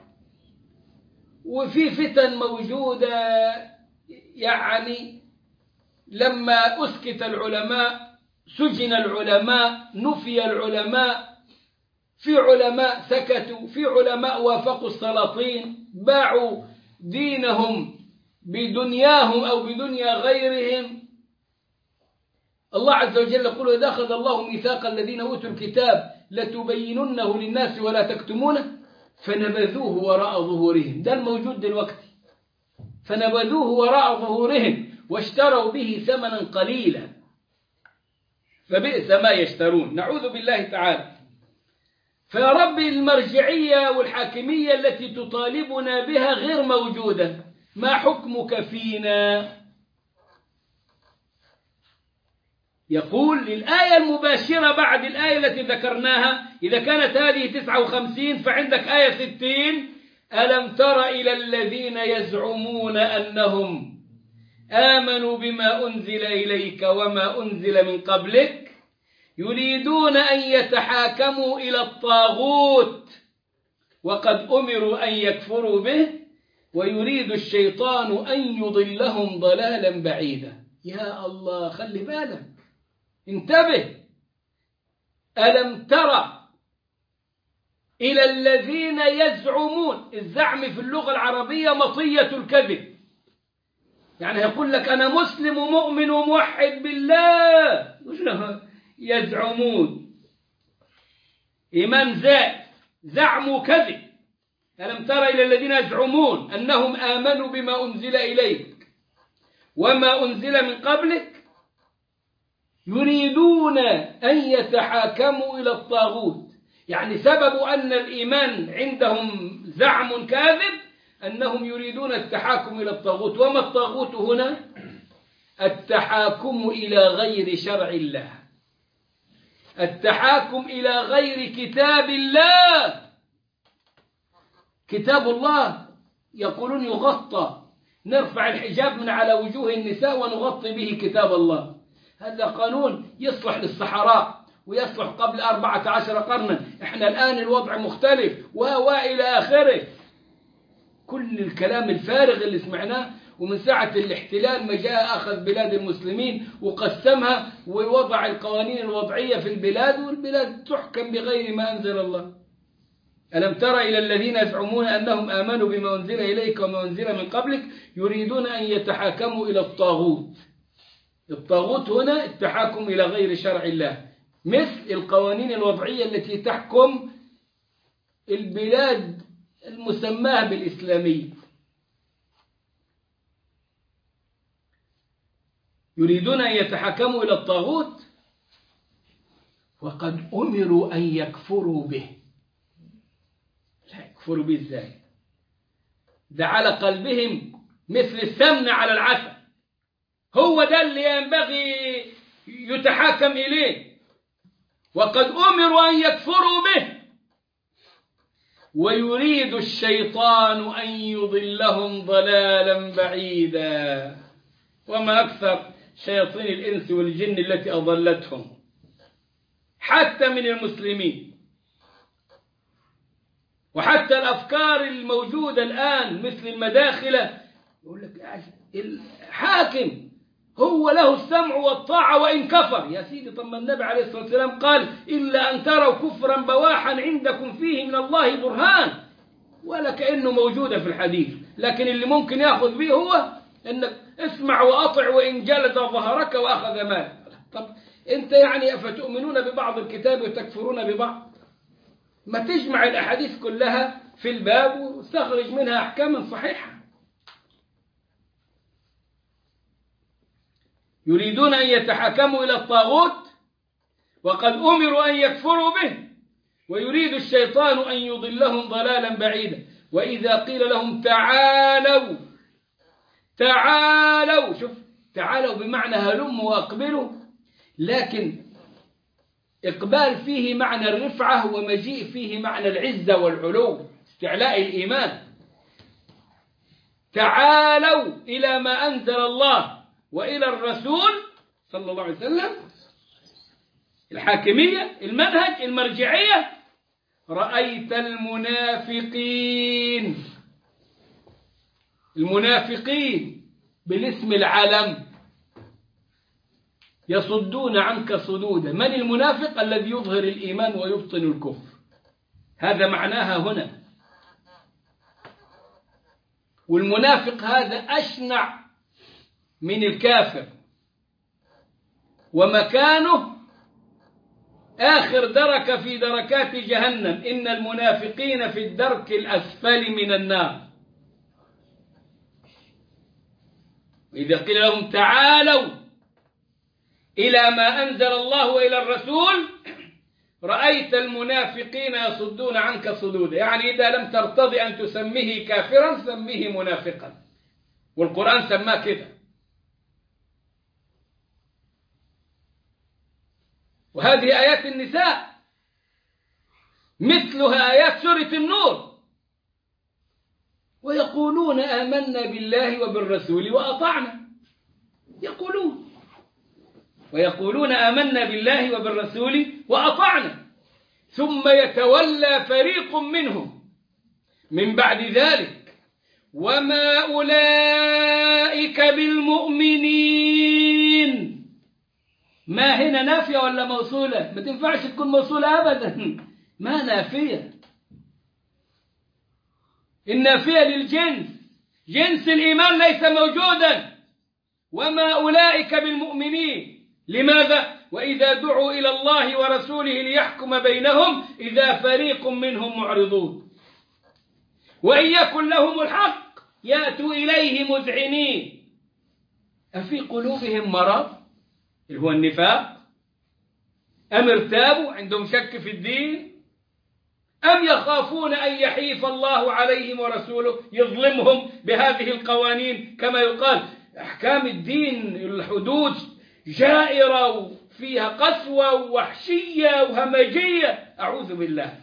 وفي فتن موجودة. يعني لما أسكت العلماء، سجن العلماء، نفي العلماء، في علماء سكتوا، في علماء وافقوا السلاطين، باعوا دينهم بدنياهم أو بدنيا غيرهم. الله عز وجل يقول: إذا أخذ الله ميثاق الذين أوتوا الكتاب لتبيننه للناس ولا تكتمونه فنبذوه وراء ظهورهم. ده الموجود دلوقتي، فنبذوه وراء ظهورهم واشتروا به ثمنا قليلا فبئس ما يشترون. نعوذ بالله تعالى. فيا رب المرجعية والحاكمية التي تطالبنا بها غير موجودة، ما حكمك فينا؟ يقول للآية المباشرة بعد الآية التي ذكرناها: إذا كانت هذه تسعة وخمسين فعندك آية ستين: ألم تر إلى الذين يزعمون أنهم آمنوا بما أنزل إليك وما أنزل من قبلك يريدون أن يتحاكموا إلى الطاغوت وقد أمروا أن يكفروا به ويريد الشيطان أن يضلهم ضلالا بعيدا. يا الله، خلي بالك، انتبه. ألم ترى إلى الذين يزعمون، الزعم في اللغة العربية مطية الكذب، يعني يقول لك أنا مسلم ومؤمن وموحد بالله، يزعمون إيمان زائف، زعم كذب. ألم ترى إلى الذين يزعمون أنهم آمنوا بما أنزل إليك وما أنزل من قبلك يريدون أن يتحاكموا إلى الطاغوت، يعني سبب أن الإيمان عندهم زعم كاذب أنهم يريدون التحاكم إلى الطاغوت. وما الطاغوت هنا؟ التحاكم إلى غير شرع الله، التحاكم إلى غير كتاب الله. كتاب الله يقولون يغطى، نرفع الحجاب من على وجوه النساء ونغطي به كتاب الله. هذا قانون يصلح للصحراء ويصلح قبل أربعة عشر قرنا، احنا الآن الوضع مختلف وإلى آخره. كل الكلام الفارغ اللي سمعناه، ومن ساعة الاحتلال ما جاء أخذ بلاد المسلمين وقسمها ووضع القوانين الوضعية في البلاد، والبلاد تحكم بغير ما أنزل الله. ألم ترى إلى الذين يزعمون أنهم آمنوا بما أنزل إليك وما أنزل من قبلك يريدون أن يتحاكموا إلى الطاغوت. الطاغوت هنا التحاكم إلى غير شرع الله، مثل القوانين الوضعية التي تحكم البلاد المسماة بالإسلامية. يريدون أن يتحاكموا إلى الطاغوت وقد أمروا أن يكفروا به. لا يكفروا به إزاي؟ ده على قلبهم مثل السمن على العسل، هو ده اللي ينبغي يتحاكم إليه. وقد أمروا أن يكفروا به ويريد الشيطان أن يضلهم ضلالا بعيدا. وما أكثر شياطين الإنس والجن التي أضلتهم حتى من المسلمين. وحتى الأفكار الموجودة الآن مثل المداخلة، يقول لك الحاكم هو له السمع والطاعة وإن كفر. يا سيدي، طب ما النبي عليه الصلاة والسلام قال إلا أن تروا كفرا بواحا عندكم فيه من الله برهان، ولا كأنه موجودة في الحديث. لكن اللي ممكن يأخذ به هو أنك اسمع وأطع وإن جلد ظهرك وأخذ مالك. طب أنت يعني أفتؤمنون ببعض الكتاب وتكفرون ببعض؟ ما تجمع الأحاديث كلها في الباب وتخرج منها أحكاما صحيحة. يريدون أن يتحاكموا إلى الطاغوت وقد أمروا أن يكفروا به ويريد الشيطان أن يضلهم ضلالا بعيدا. وإذا قيل لهم تعالوا تعالوا، شوف، تعالوا بمعنى هلموا وأقبلوا، لكن إقبال فيه معنى الرفعة ومجيء فيه معنى العزة والعلو، استعلاء الإيمان. تعالوا إلى ما أنزل الله وإلى الرسول صلى الله عليه وسلم، الحاكمية، المنهج، المرجعية. رأيت المنافقين، المنافقين بالاسم العلم يصدون عنك صدودا. من المنافق؟ الذي يظهر الإيمان ويبطن الكفر، هذا معناها هنا. والمنافق هذا أشنع من الكافر، ومكانه آخر دركة في دركات جهنم. إن المنافقين في الدرك الأسفل من النار. إذا قيل لهم تعالوا إلى ما أنزل الله وإلى الرسول رأيت المنافقين يصدون عنك صدودا، يعني إذا لم ترتضي أن تسميه كافرا سميه منافقا، والقرآن سماه كده. وهذه آيات النساء مثلها آيات سورة النور. ويقولون آمنا بالله وبالرسول وأطعنا. يقولون ويقولون آمنا بالله وبالرسول وأطعنا، ثم يتولى فريق منهم من بعد ذلك وما أولئك بالمؤمنين. ما هنا نافية ولا موصولة؟ ما تنفعش تكون موصولة أبدا، ما نافية، النافية للجنس، جنس الإيمان ليس موجودا. وما أولئك بالمؤمنين. لماذا؟ وإذا دعوا إلى الله ورسوله ليحكم بينهم إذا فريق منهم معرضون وإن يكن لهم الحق يأتوا إليه مذعنين. أفي قلوبهم مرض اللي هو النفاق؟ أم ارتابوا عندهم شك في الدين؟ أم يخافون أن يحيف الله عليهم ورسوله يظلمهم بهذه القوانين؟ كما يقال أحكام الدين الحدود جائرة وفيها قسوة ووحشية وهمجية، أعوذ بالله.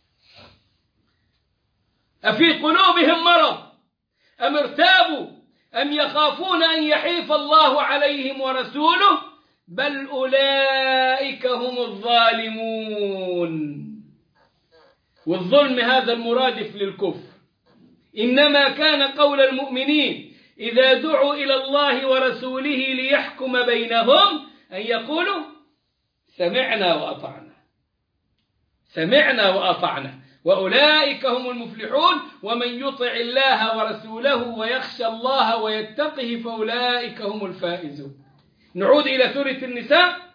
أفي قلوبهم مرض أم ارتابوا أم يخافون أن يحيف الله عليهم ورسوله بل أولئك هم الظالمون. والظلم هذا المرادف للكفر. إنما كان قول المؤمنين إذا دعوا إلى الله ورسوله ليحكم بينهم أن يقولوا سمعنا وأطعنا، سمعنا وأطعنا، وأولئك هم المفلحون. ومن يطع الله ورسوله ويخشى الله ويتقه فأولئك هم الفائزون. نعود إلى سورة النساء.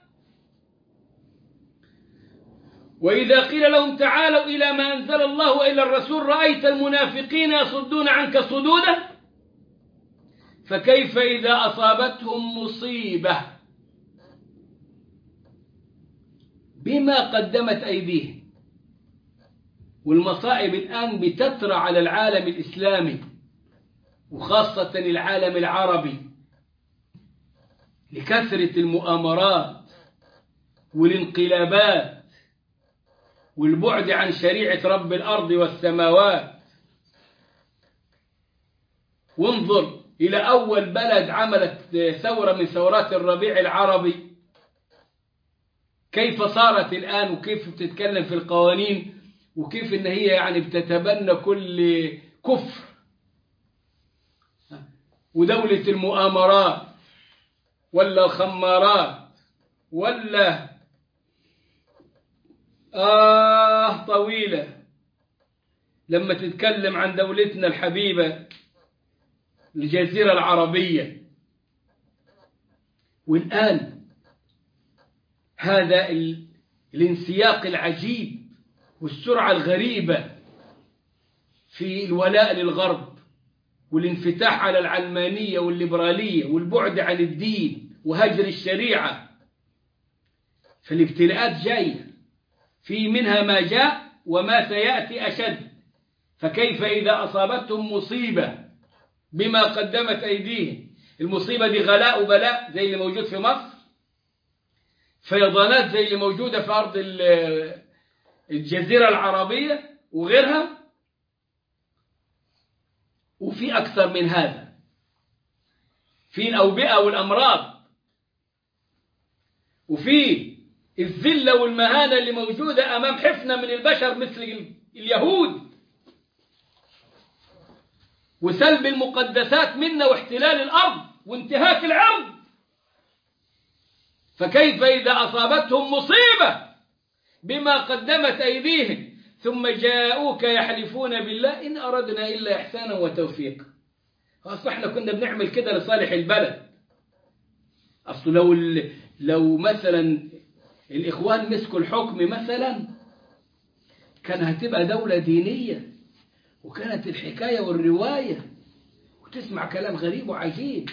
وإذا قيل لهم تعالوا إلى ما أنزل الله وإلى الرسول رأيت المنافقين يصدون عنك صدودا فكيف إذا أصابتهم مصيبة بما قدمت أيديهم. والمصائب الآن بتطرأ على العالم الإسلامي وخاصة العالم العربي لكثرة المؤامرات والانقلابات والبعد عن شريعة رب الأرض والسماوات. وانظر إلى أول بلد عملت ثورة من ثورات الربيع العربي كيف صارت الآن، وكيف بتتكلم في القوانين، وكيف إن هي يعني بتتبنى كل كفر. ودولة المؤامرات ولا الخمارات ولا آه طويلة لما تتكلم عن دولتنا الحبيبة الجزيرة العربية. والآن هذا الانسياق العجيب والسرعة الغريبة في الولاء للغرب والانفتاح على العلمانية والليبرالية والبعد عن الدين وهجر الشريعة. فالابتلاءات جاية في منها ما جاء وما سيأتي أشد. فكيف إذا أصابتهم مصيبة بما قدمت أيديهم. المصيبة دي غلاء وبلاء زي اللي موجود في مصر، فيضانات زي اللي موجودة في أرض الجزيرة العربية وغيرها، وفي أكثر من هذا، في الأوبئة والأمراض، وفي الذلة والمهانة اللي موجودة أمام حفنة من البشر مثل اليهود، وسلب المقدسات منا واحتلال الأرض وانتهاك العرض. فكيف إذا أصابتهم مصيبة بما قدمت أيديهم ثم جاءوك يحلفون بالله إن أردنا إلا إحسانا وتوفيقا. أصل احنا كنا بنعمل كده لصالح البلد. أصل لو لو مثلا الإخوان مسكوا الحكم مثلا كان هتبقى دولة دينية، وكانت الحكاية والرواية وتسمع كلام غريب وعجيب.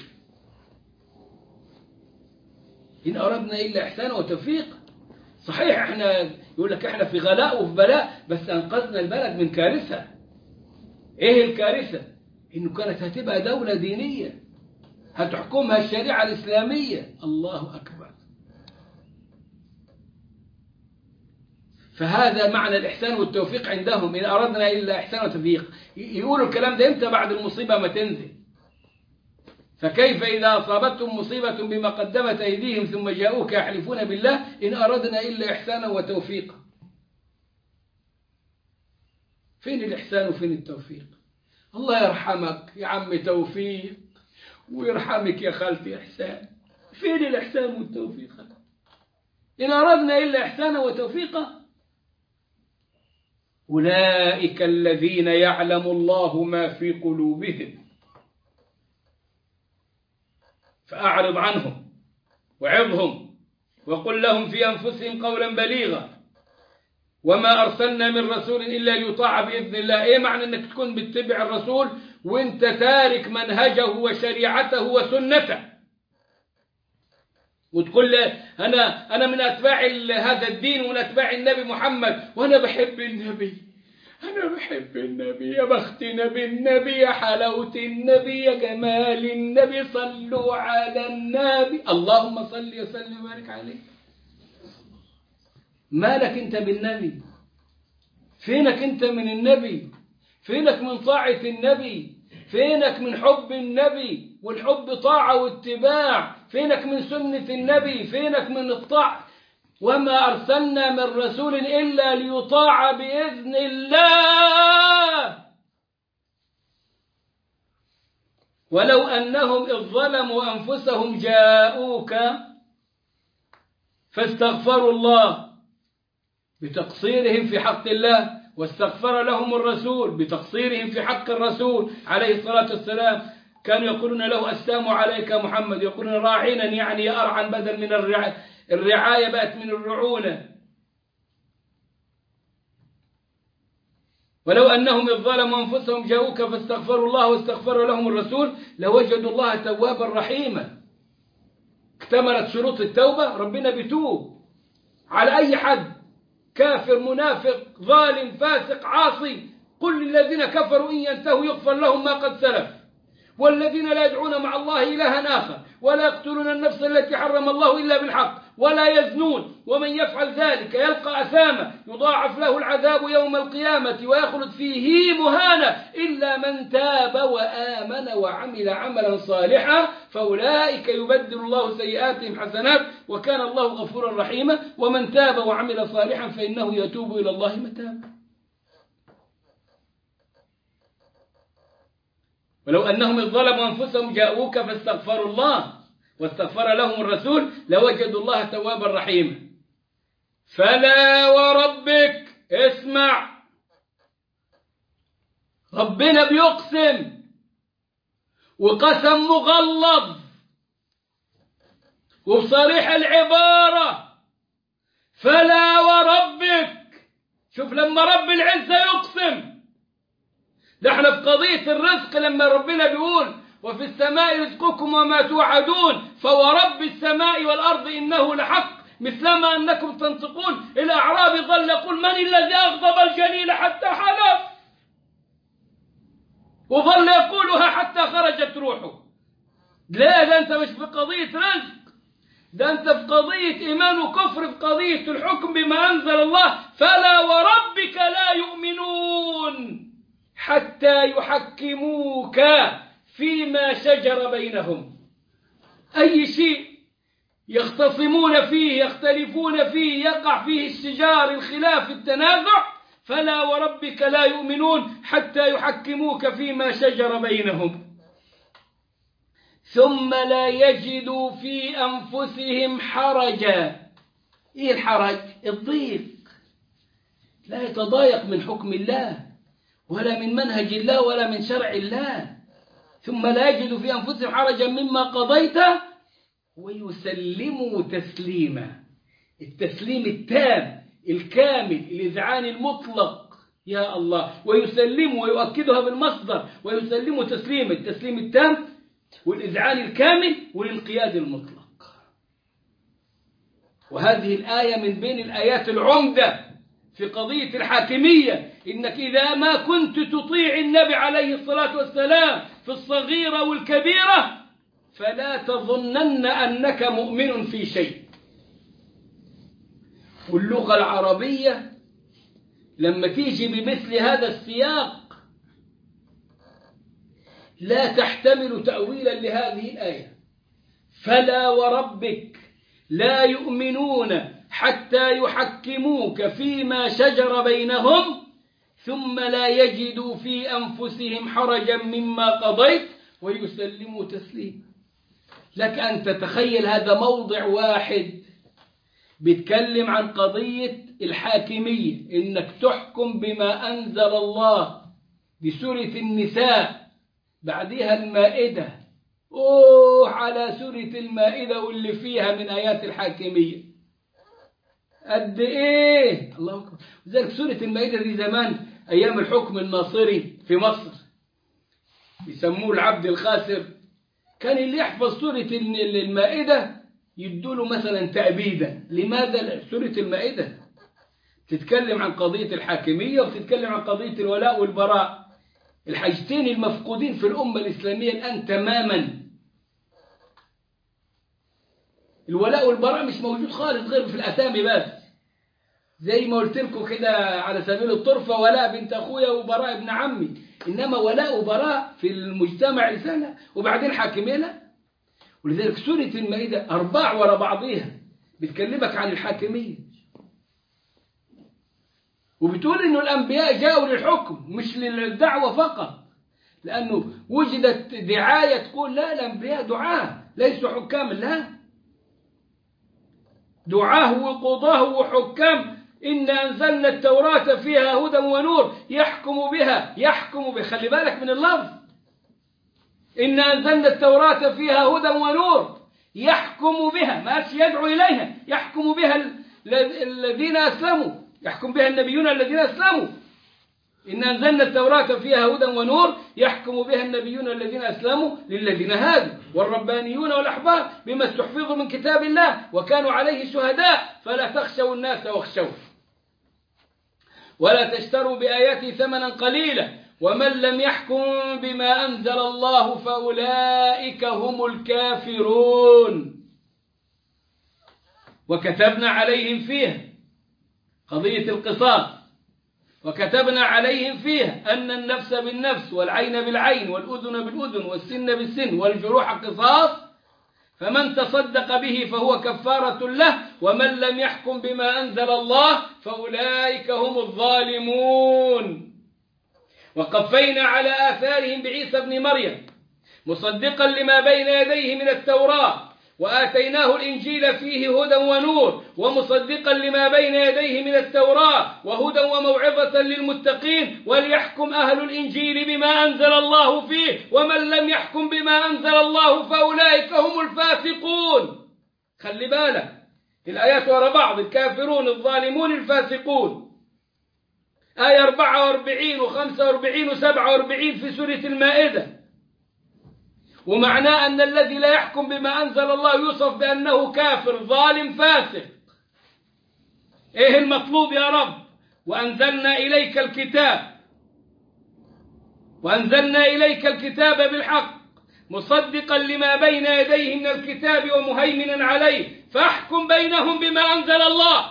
إن أردنا إلا إحسانا وتوفيقا. صحيح احنا يقول لك احنا في غلاء وفي بلاء، بس أنقذنا البلد من كارثة. ايه الكارثة؟ إنه كانت هتبقى دولة دينية هتحكمها الشريعة الإسلامية. الله أكبر. فهذا معنى الإحسان والتوفيق عندهم. إن أردنا إلا إحسان وتوفيق. يقولوا الكلام ده إمتى؟ بعد المصيبة ما تنزل. فكيف إذا أصابتهم مصيبة بما قدمت أيديهم ثم جاءوك يحلفون بالله إن أردنا إلا إحسانا وتوفيقا. فين الإحسان وفين التوفيق؟ الله يرحمك يا عم توفيق ويرحمك يا خالتي إحسان، فين الإحسان والتوفيق؟ إن أردنا إلا إحسانا وتوفيقا. أولئك الذين يعلم الله ما في قلوبهم فأعرض عنهم وعظهم وقل لهم في أنفسهم قولا بليغا وما أرسلنا من رسول إلا ليطاع بإذن الله. إيه معنى أنك تكون بتتبع الرسول وانت تارك منهجه وشريعته وسنته وتقول له أنا أنا من أتباع هذا الدين ومن أتباع النبي محمد وأنا بحب النبي، أنا بحب النبي، يا بختنا بالنبي، يا حلاوة النبي، يا جمال النبي، صلوا على النبي، اللهم صل وسلم وبارك عليه. مالك أنت بالنبي؟ فينك أنت من النبي؟ فينك من طاعة النبي؟ فينك من حب النبي والحب طاعة واتباع؟ فينك من سنة النبي؟ فينك من الطاعة؟ وما أرسلنا من رسول إلا ليطاع بإذن الله ولو أنهم إذ ظلموا أنفسهم جاءوك فاستغفروا الله بتقصيرهم في حق الله واستغفر لهم الرسول بتقصيرهم في حق الرسول عليه الصلاة والسلام. كانوا يقولون له السلام عليك محمد، يقولون راعينا يعني أرعن بدل من الرعاية، الرعاية بقت من الرعونة. ولو أنهم إذ ظلموا أنفسهم جاءوك فاستغفروا الله واستغفر لهم الرسول لوجدوا الله توابا رحيما. اكتملت شروط التوبة، ربنا بيتوب على أي حد، كافر منافق ظالم فاسق عاصي. قل للذين كفروا إن ينتهوا يغفر لهم ما قد سلف والذين لا يدعون مع الله إلها آخر ولا يقتلون النفس التي حرم الله إلا بالحق ولا يزنون ومن يفعل ذلك يلقى أثاما يضاعف له العذاب يوم القيامة ويخلد فيه مهانا إلا من تاب وآمن وعمل عملا صالحا فأولئك يبدل الله سيئاتهم حسنات وكان الله غفورا رحيما ومن تاب وعمل صالحا فإنه يتوب إلى الله متابا. ولو أنهم إذ ظلموا أنفسهم جاءوك فاستغفروا الله واستغفر لهم الرسول لوجدوا الله توابا رحيما. فلا وربك، اسمع، ربنا بيقسم وقسم مغلظ وبصريح العبارة، فلا وربك. شوف لما رب العزة يقسم، ده احنا في قضية الرزق لما ربنا بيقول وفي السماء رزقكم وما توعدون فورب السماء والأرض إنه لحق مثلما أنكم تنطقون. الأعرابي ظل يقول من الذي أغضب الجليل حتى حلف، وظل يقولها حتى خرجت روحه. لا، ده أنت مش في قضية رزق، ده أنت في قضية إيمان وكفر، في قضية الحكم بما أنزل الله. فلا وربك لا يؤمنون حتى يحكموك فيما شجر بينهم. أي شيء يختصمون فيه يختلفون فيه يقع فيه الشجار الخلاف التنازع، فلا وربك لا يؤمنون حتى يحكموك فيما شجر بينهم ثم لا يجدوا في أنفسهم حرجا. إيه الحرج؟ الضيق، لا يتضايق من حكم الله ولا من منهج الله ولا من شرع الله. ثم لا يجدوا في أنفسهم حرجا مما قضيت ويسلموا تسليما. التسليم التام الكامل الإذعان المطلق، يا الله، ويسلموا ويؤكدها بالمصدر ويسلموا تسليما، التسليم التام والإذعان الكامل والانقياد المطلق. وهذه الآية من بين الآيات العمدة في قضية الحاكمية، إنك إذا ما كنت تطيع النبي عليه الصلاة والسلام في الصغيرة والكبيرة فلا تظنن أنك مؤمن في شيء. واللغة العربية لما تيجي بمثل هذا السياق لا تحتمل تأويلا لهذه الآية. فلا وربك لا يؤمنون حتى يحكموك فيما شجر بينهم ثم لا يجدوا في أنفسهم حرجا مما قضيت ويسلموا تسليما. لك أن تتخيل هذا موضع واحد بيتكلم عن قضية الحاكمية، إنك تحكم بما أنزل الله، بسورة النساء، بعدها المائدة. أوه على سورة المائدة واللي فيها من آيات الحاكمية قد إيه، الله أكبر. لذلك سورة المائدة دي زمان أيام الحكم الناصري في مصر يسموه العبد الخاسر، كان اللي يحفظ سورة المائدة يدوله مثلا تأبيدا. لماذا؟ سورة المائدة تتكلم عن قضية الحاكمية وتتكلم عن قضية الولاء والبراء، الحاجتين المفقودين في الأمة الإسلامية الآن تماما. الولاء والبراء مش موجود خالص غير في الأسامي بس، زي ما قلت لكم كده على سبيل الطرفة، ولاء بنت أخويا وبراء ابن عمي، إنما ولاء وبراء في المجتمع الإسلامي وبعدين حاكمية لا. ولذلك سورة المائدة أرباع ورا بعضيها بتكلمك عن الحاكمية، وبتقول إنه الأنبياء جاءوا للحكم مش للدعوة فقط، لأنه وجدت دعاية تقول لا الأنبياء دعاة ليسوا حكام، لا دعاه وقضاه وحكام. إن أنزلنا التوراة فيها هدى ونور يحكم بها يحكم بها خلي بالك من اللفظ، إن أنزلنا التوراة فيها هدى ونور يحكم بها، ما يدعو إليها، يحكم بها الذين أسلموا، يحكم بها النبيون الذين أسلموا. إن أنزلنا التوراة فيها هدى ونور يحكم بها النبيون الذين أسلموا للذين هادوا والربانيون والأحبار بما استحفظوا من كتاب الله وكانوا عليه شهداء فلا تخشوا الناس واخشوا ولا تشتروا بآياتي ثمنا قليلا ومن لم يحكم بما أنزل الله فأولئك هم الكافرون. وكتبنا عليهم فيها قضية القصاص، وكتبنا عليهم فيها أن النفس بالنفس والعين بالعين والأذن بالأذن والسن بالسن والجروح قصاص، فمن تصدق به فهو كفارة له ومن لم يحكم بما أنزل الله فأولئك هم الظالمون. وقفينا على آثارهم بعيسى ابن مريم مصدقا لما بين يديه من التوراة وآتيناه الإنجيل فيه هدى ونور ومصدقا لما بين يديه من التوراة وهدى وموعظة للمتقين وليحكم أهل الإنجيل بما أنزل الله فيه ومن لم يحكم بما أنزل الله فأولئك هم الفاسقون. خلي بالك الآيات وراء بعض، الكافرون الظالمون الفاسقون. آية أربعة وأربعين وخمسة وأربعين وسبعة وأربعين في سورة المائدة، ومعناه أن الذي لا يحكم بما أنزل الله يوصف بأنه كافر ظالم فاسق. إيه المطلوب يا رب؟ وأنزلنا إليك الكتاب وأنزلنا إليك الكتاب بالحق مصدقا لما بين يديه من الكتاب ومهيمنا عليه فاحكم بينهم بما أنزل الله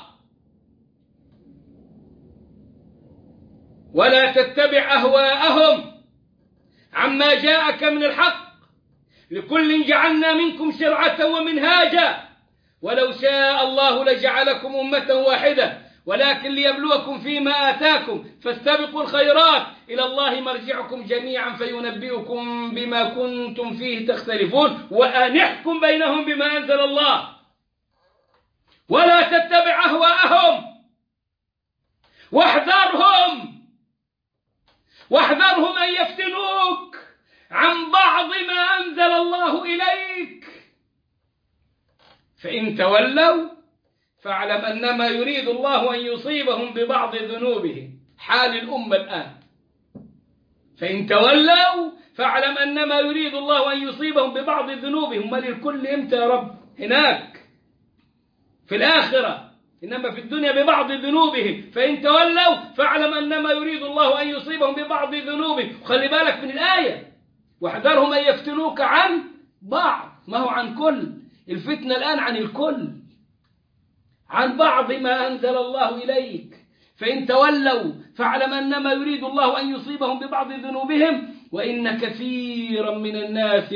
ولا تتبع أهواءهم عما جاءك من الحق لكل جعلنا منكم شرعة ومنهاجا ولو شاء الله لجعلكم أمة واحدة ولكن ليبلوكم فيما آتاكم فاستبقوا الخيرات إلى الله مرجعكم جميعا فينبئكم بما كنتم فيه تختلفون وأن يحكم بينهم بما أنزل الله ولا تتبع أهواءهم واحذرهم واحذرهم أن يفتنوك عن بعض ما أنزل الله إليك فإن تولوا فاعلم أنما يريد الله أن يصيبهم ببعض ذنوبهم. حال الأمة الآن، فإن تولوا فاعلم أنما يريد الله أن يصيبهم ببعض ذنوبهم. ما للكل إمتى يا رب؟ هناك في الآخرة، إنما في الدنيا ببعض ذنوبهم. فإن تولوا فاعلم أنما يريد الله أن يصيبهم ببعض ذنوبهم. وخلي بالك من الآية، واحذرهم أن يفتنوك عن بعض، ما هو عن كل. الفتنة الآن عن الكل، عن بعض ما أنزل الله إليك. فإن تولوا فاعلم أنما يريد الله أن يصيبهم ببعض ذنوبهم وإن كثيرا من الناس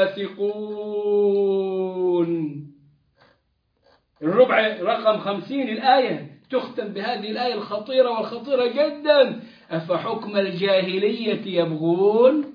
لفاسقون. الربع رقم خمسين الآية تختم بهذه الآية الخطيرة والخطيرة جدا: أفحكم الجاهلية يبغون.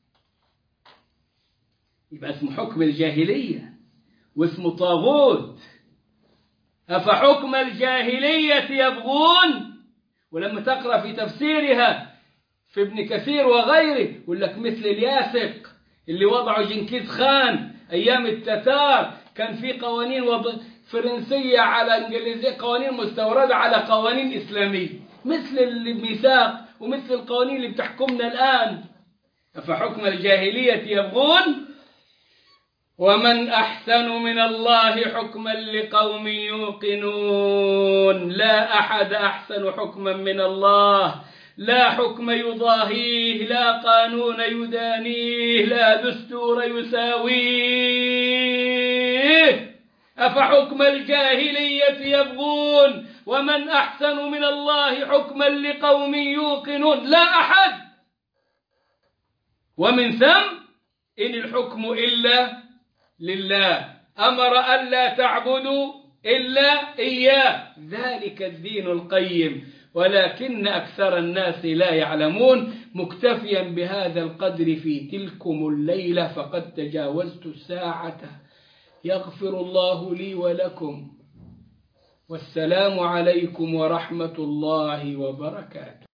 يبقى اسمه حكم الجاهلية واسمه طاغوت. أفحكم الجاهلية يبغون. ولما تقرأ في تفسيرها في ابن كثير وغيره يقول لك مثل الياسق اللي وضعه جنكيز خان أيام التتار، كان في قوانين فرنسية على إنجليزية، قوانين مستوردة على قوانين إسلامية، مثل الميثاق ومثل القوانين اللي بتحكمنا الآن. أفحكم الجاهلية يبغون ومن أحسن من الله حكما لقوم يوقنون. لا أحد أحسن حكما من الله، لا حكم يضاهيه، لا قانون يدانيه، لا دستور يساويه. أفحكم الجاهلية يبغون ومن أحسن من الله حكما لقوم يوقنون. لا أحد. ومن ثم إن الحكم إلا لله، أمر ألا تعبدوا إلا إياه، ذلك الدين القيم ولكن أكثر الناس لا يعلمون. مكتفيا بهذا القدر في تلكم الليلة فقد تجاوزت الساعة. يغفر الله لي ولكم، والسلام عليكم ورحمة الله وبركاته.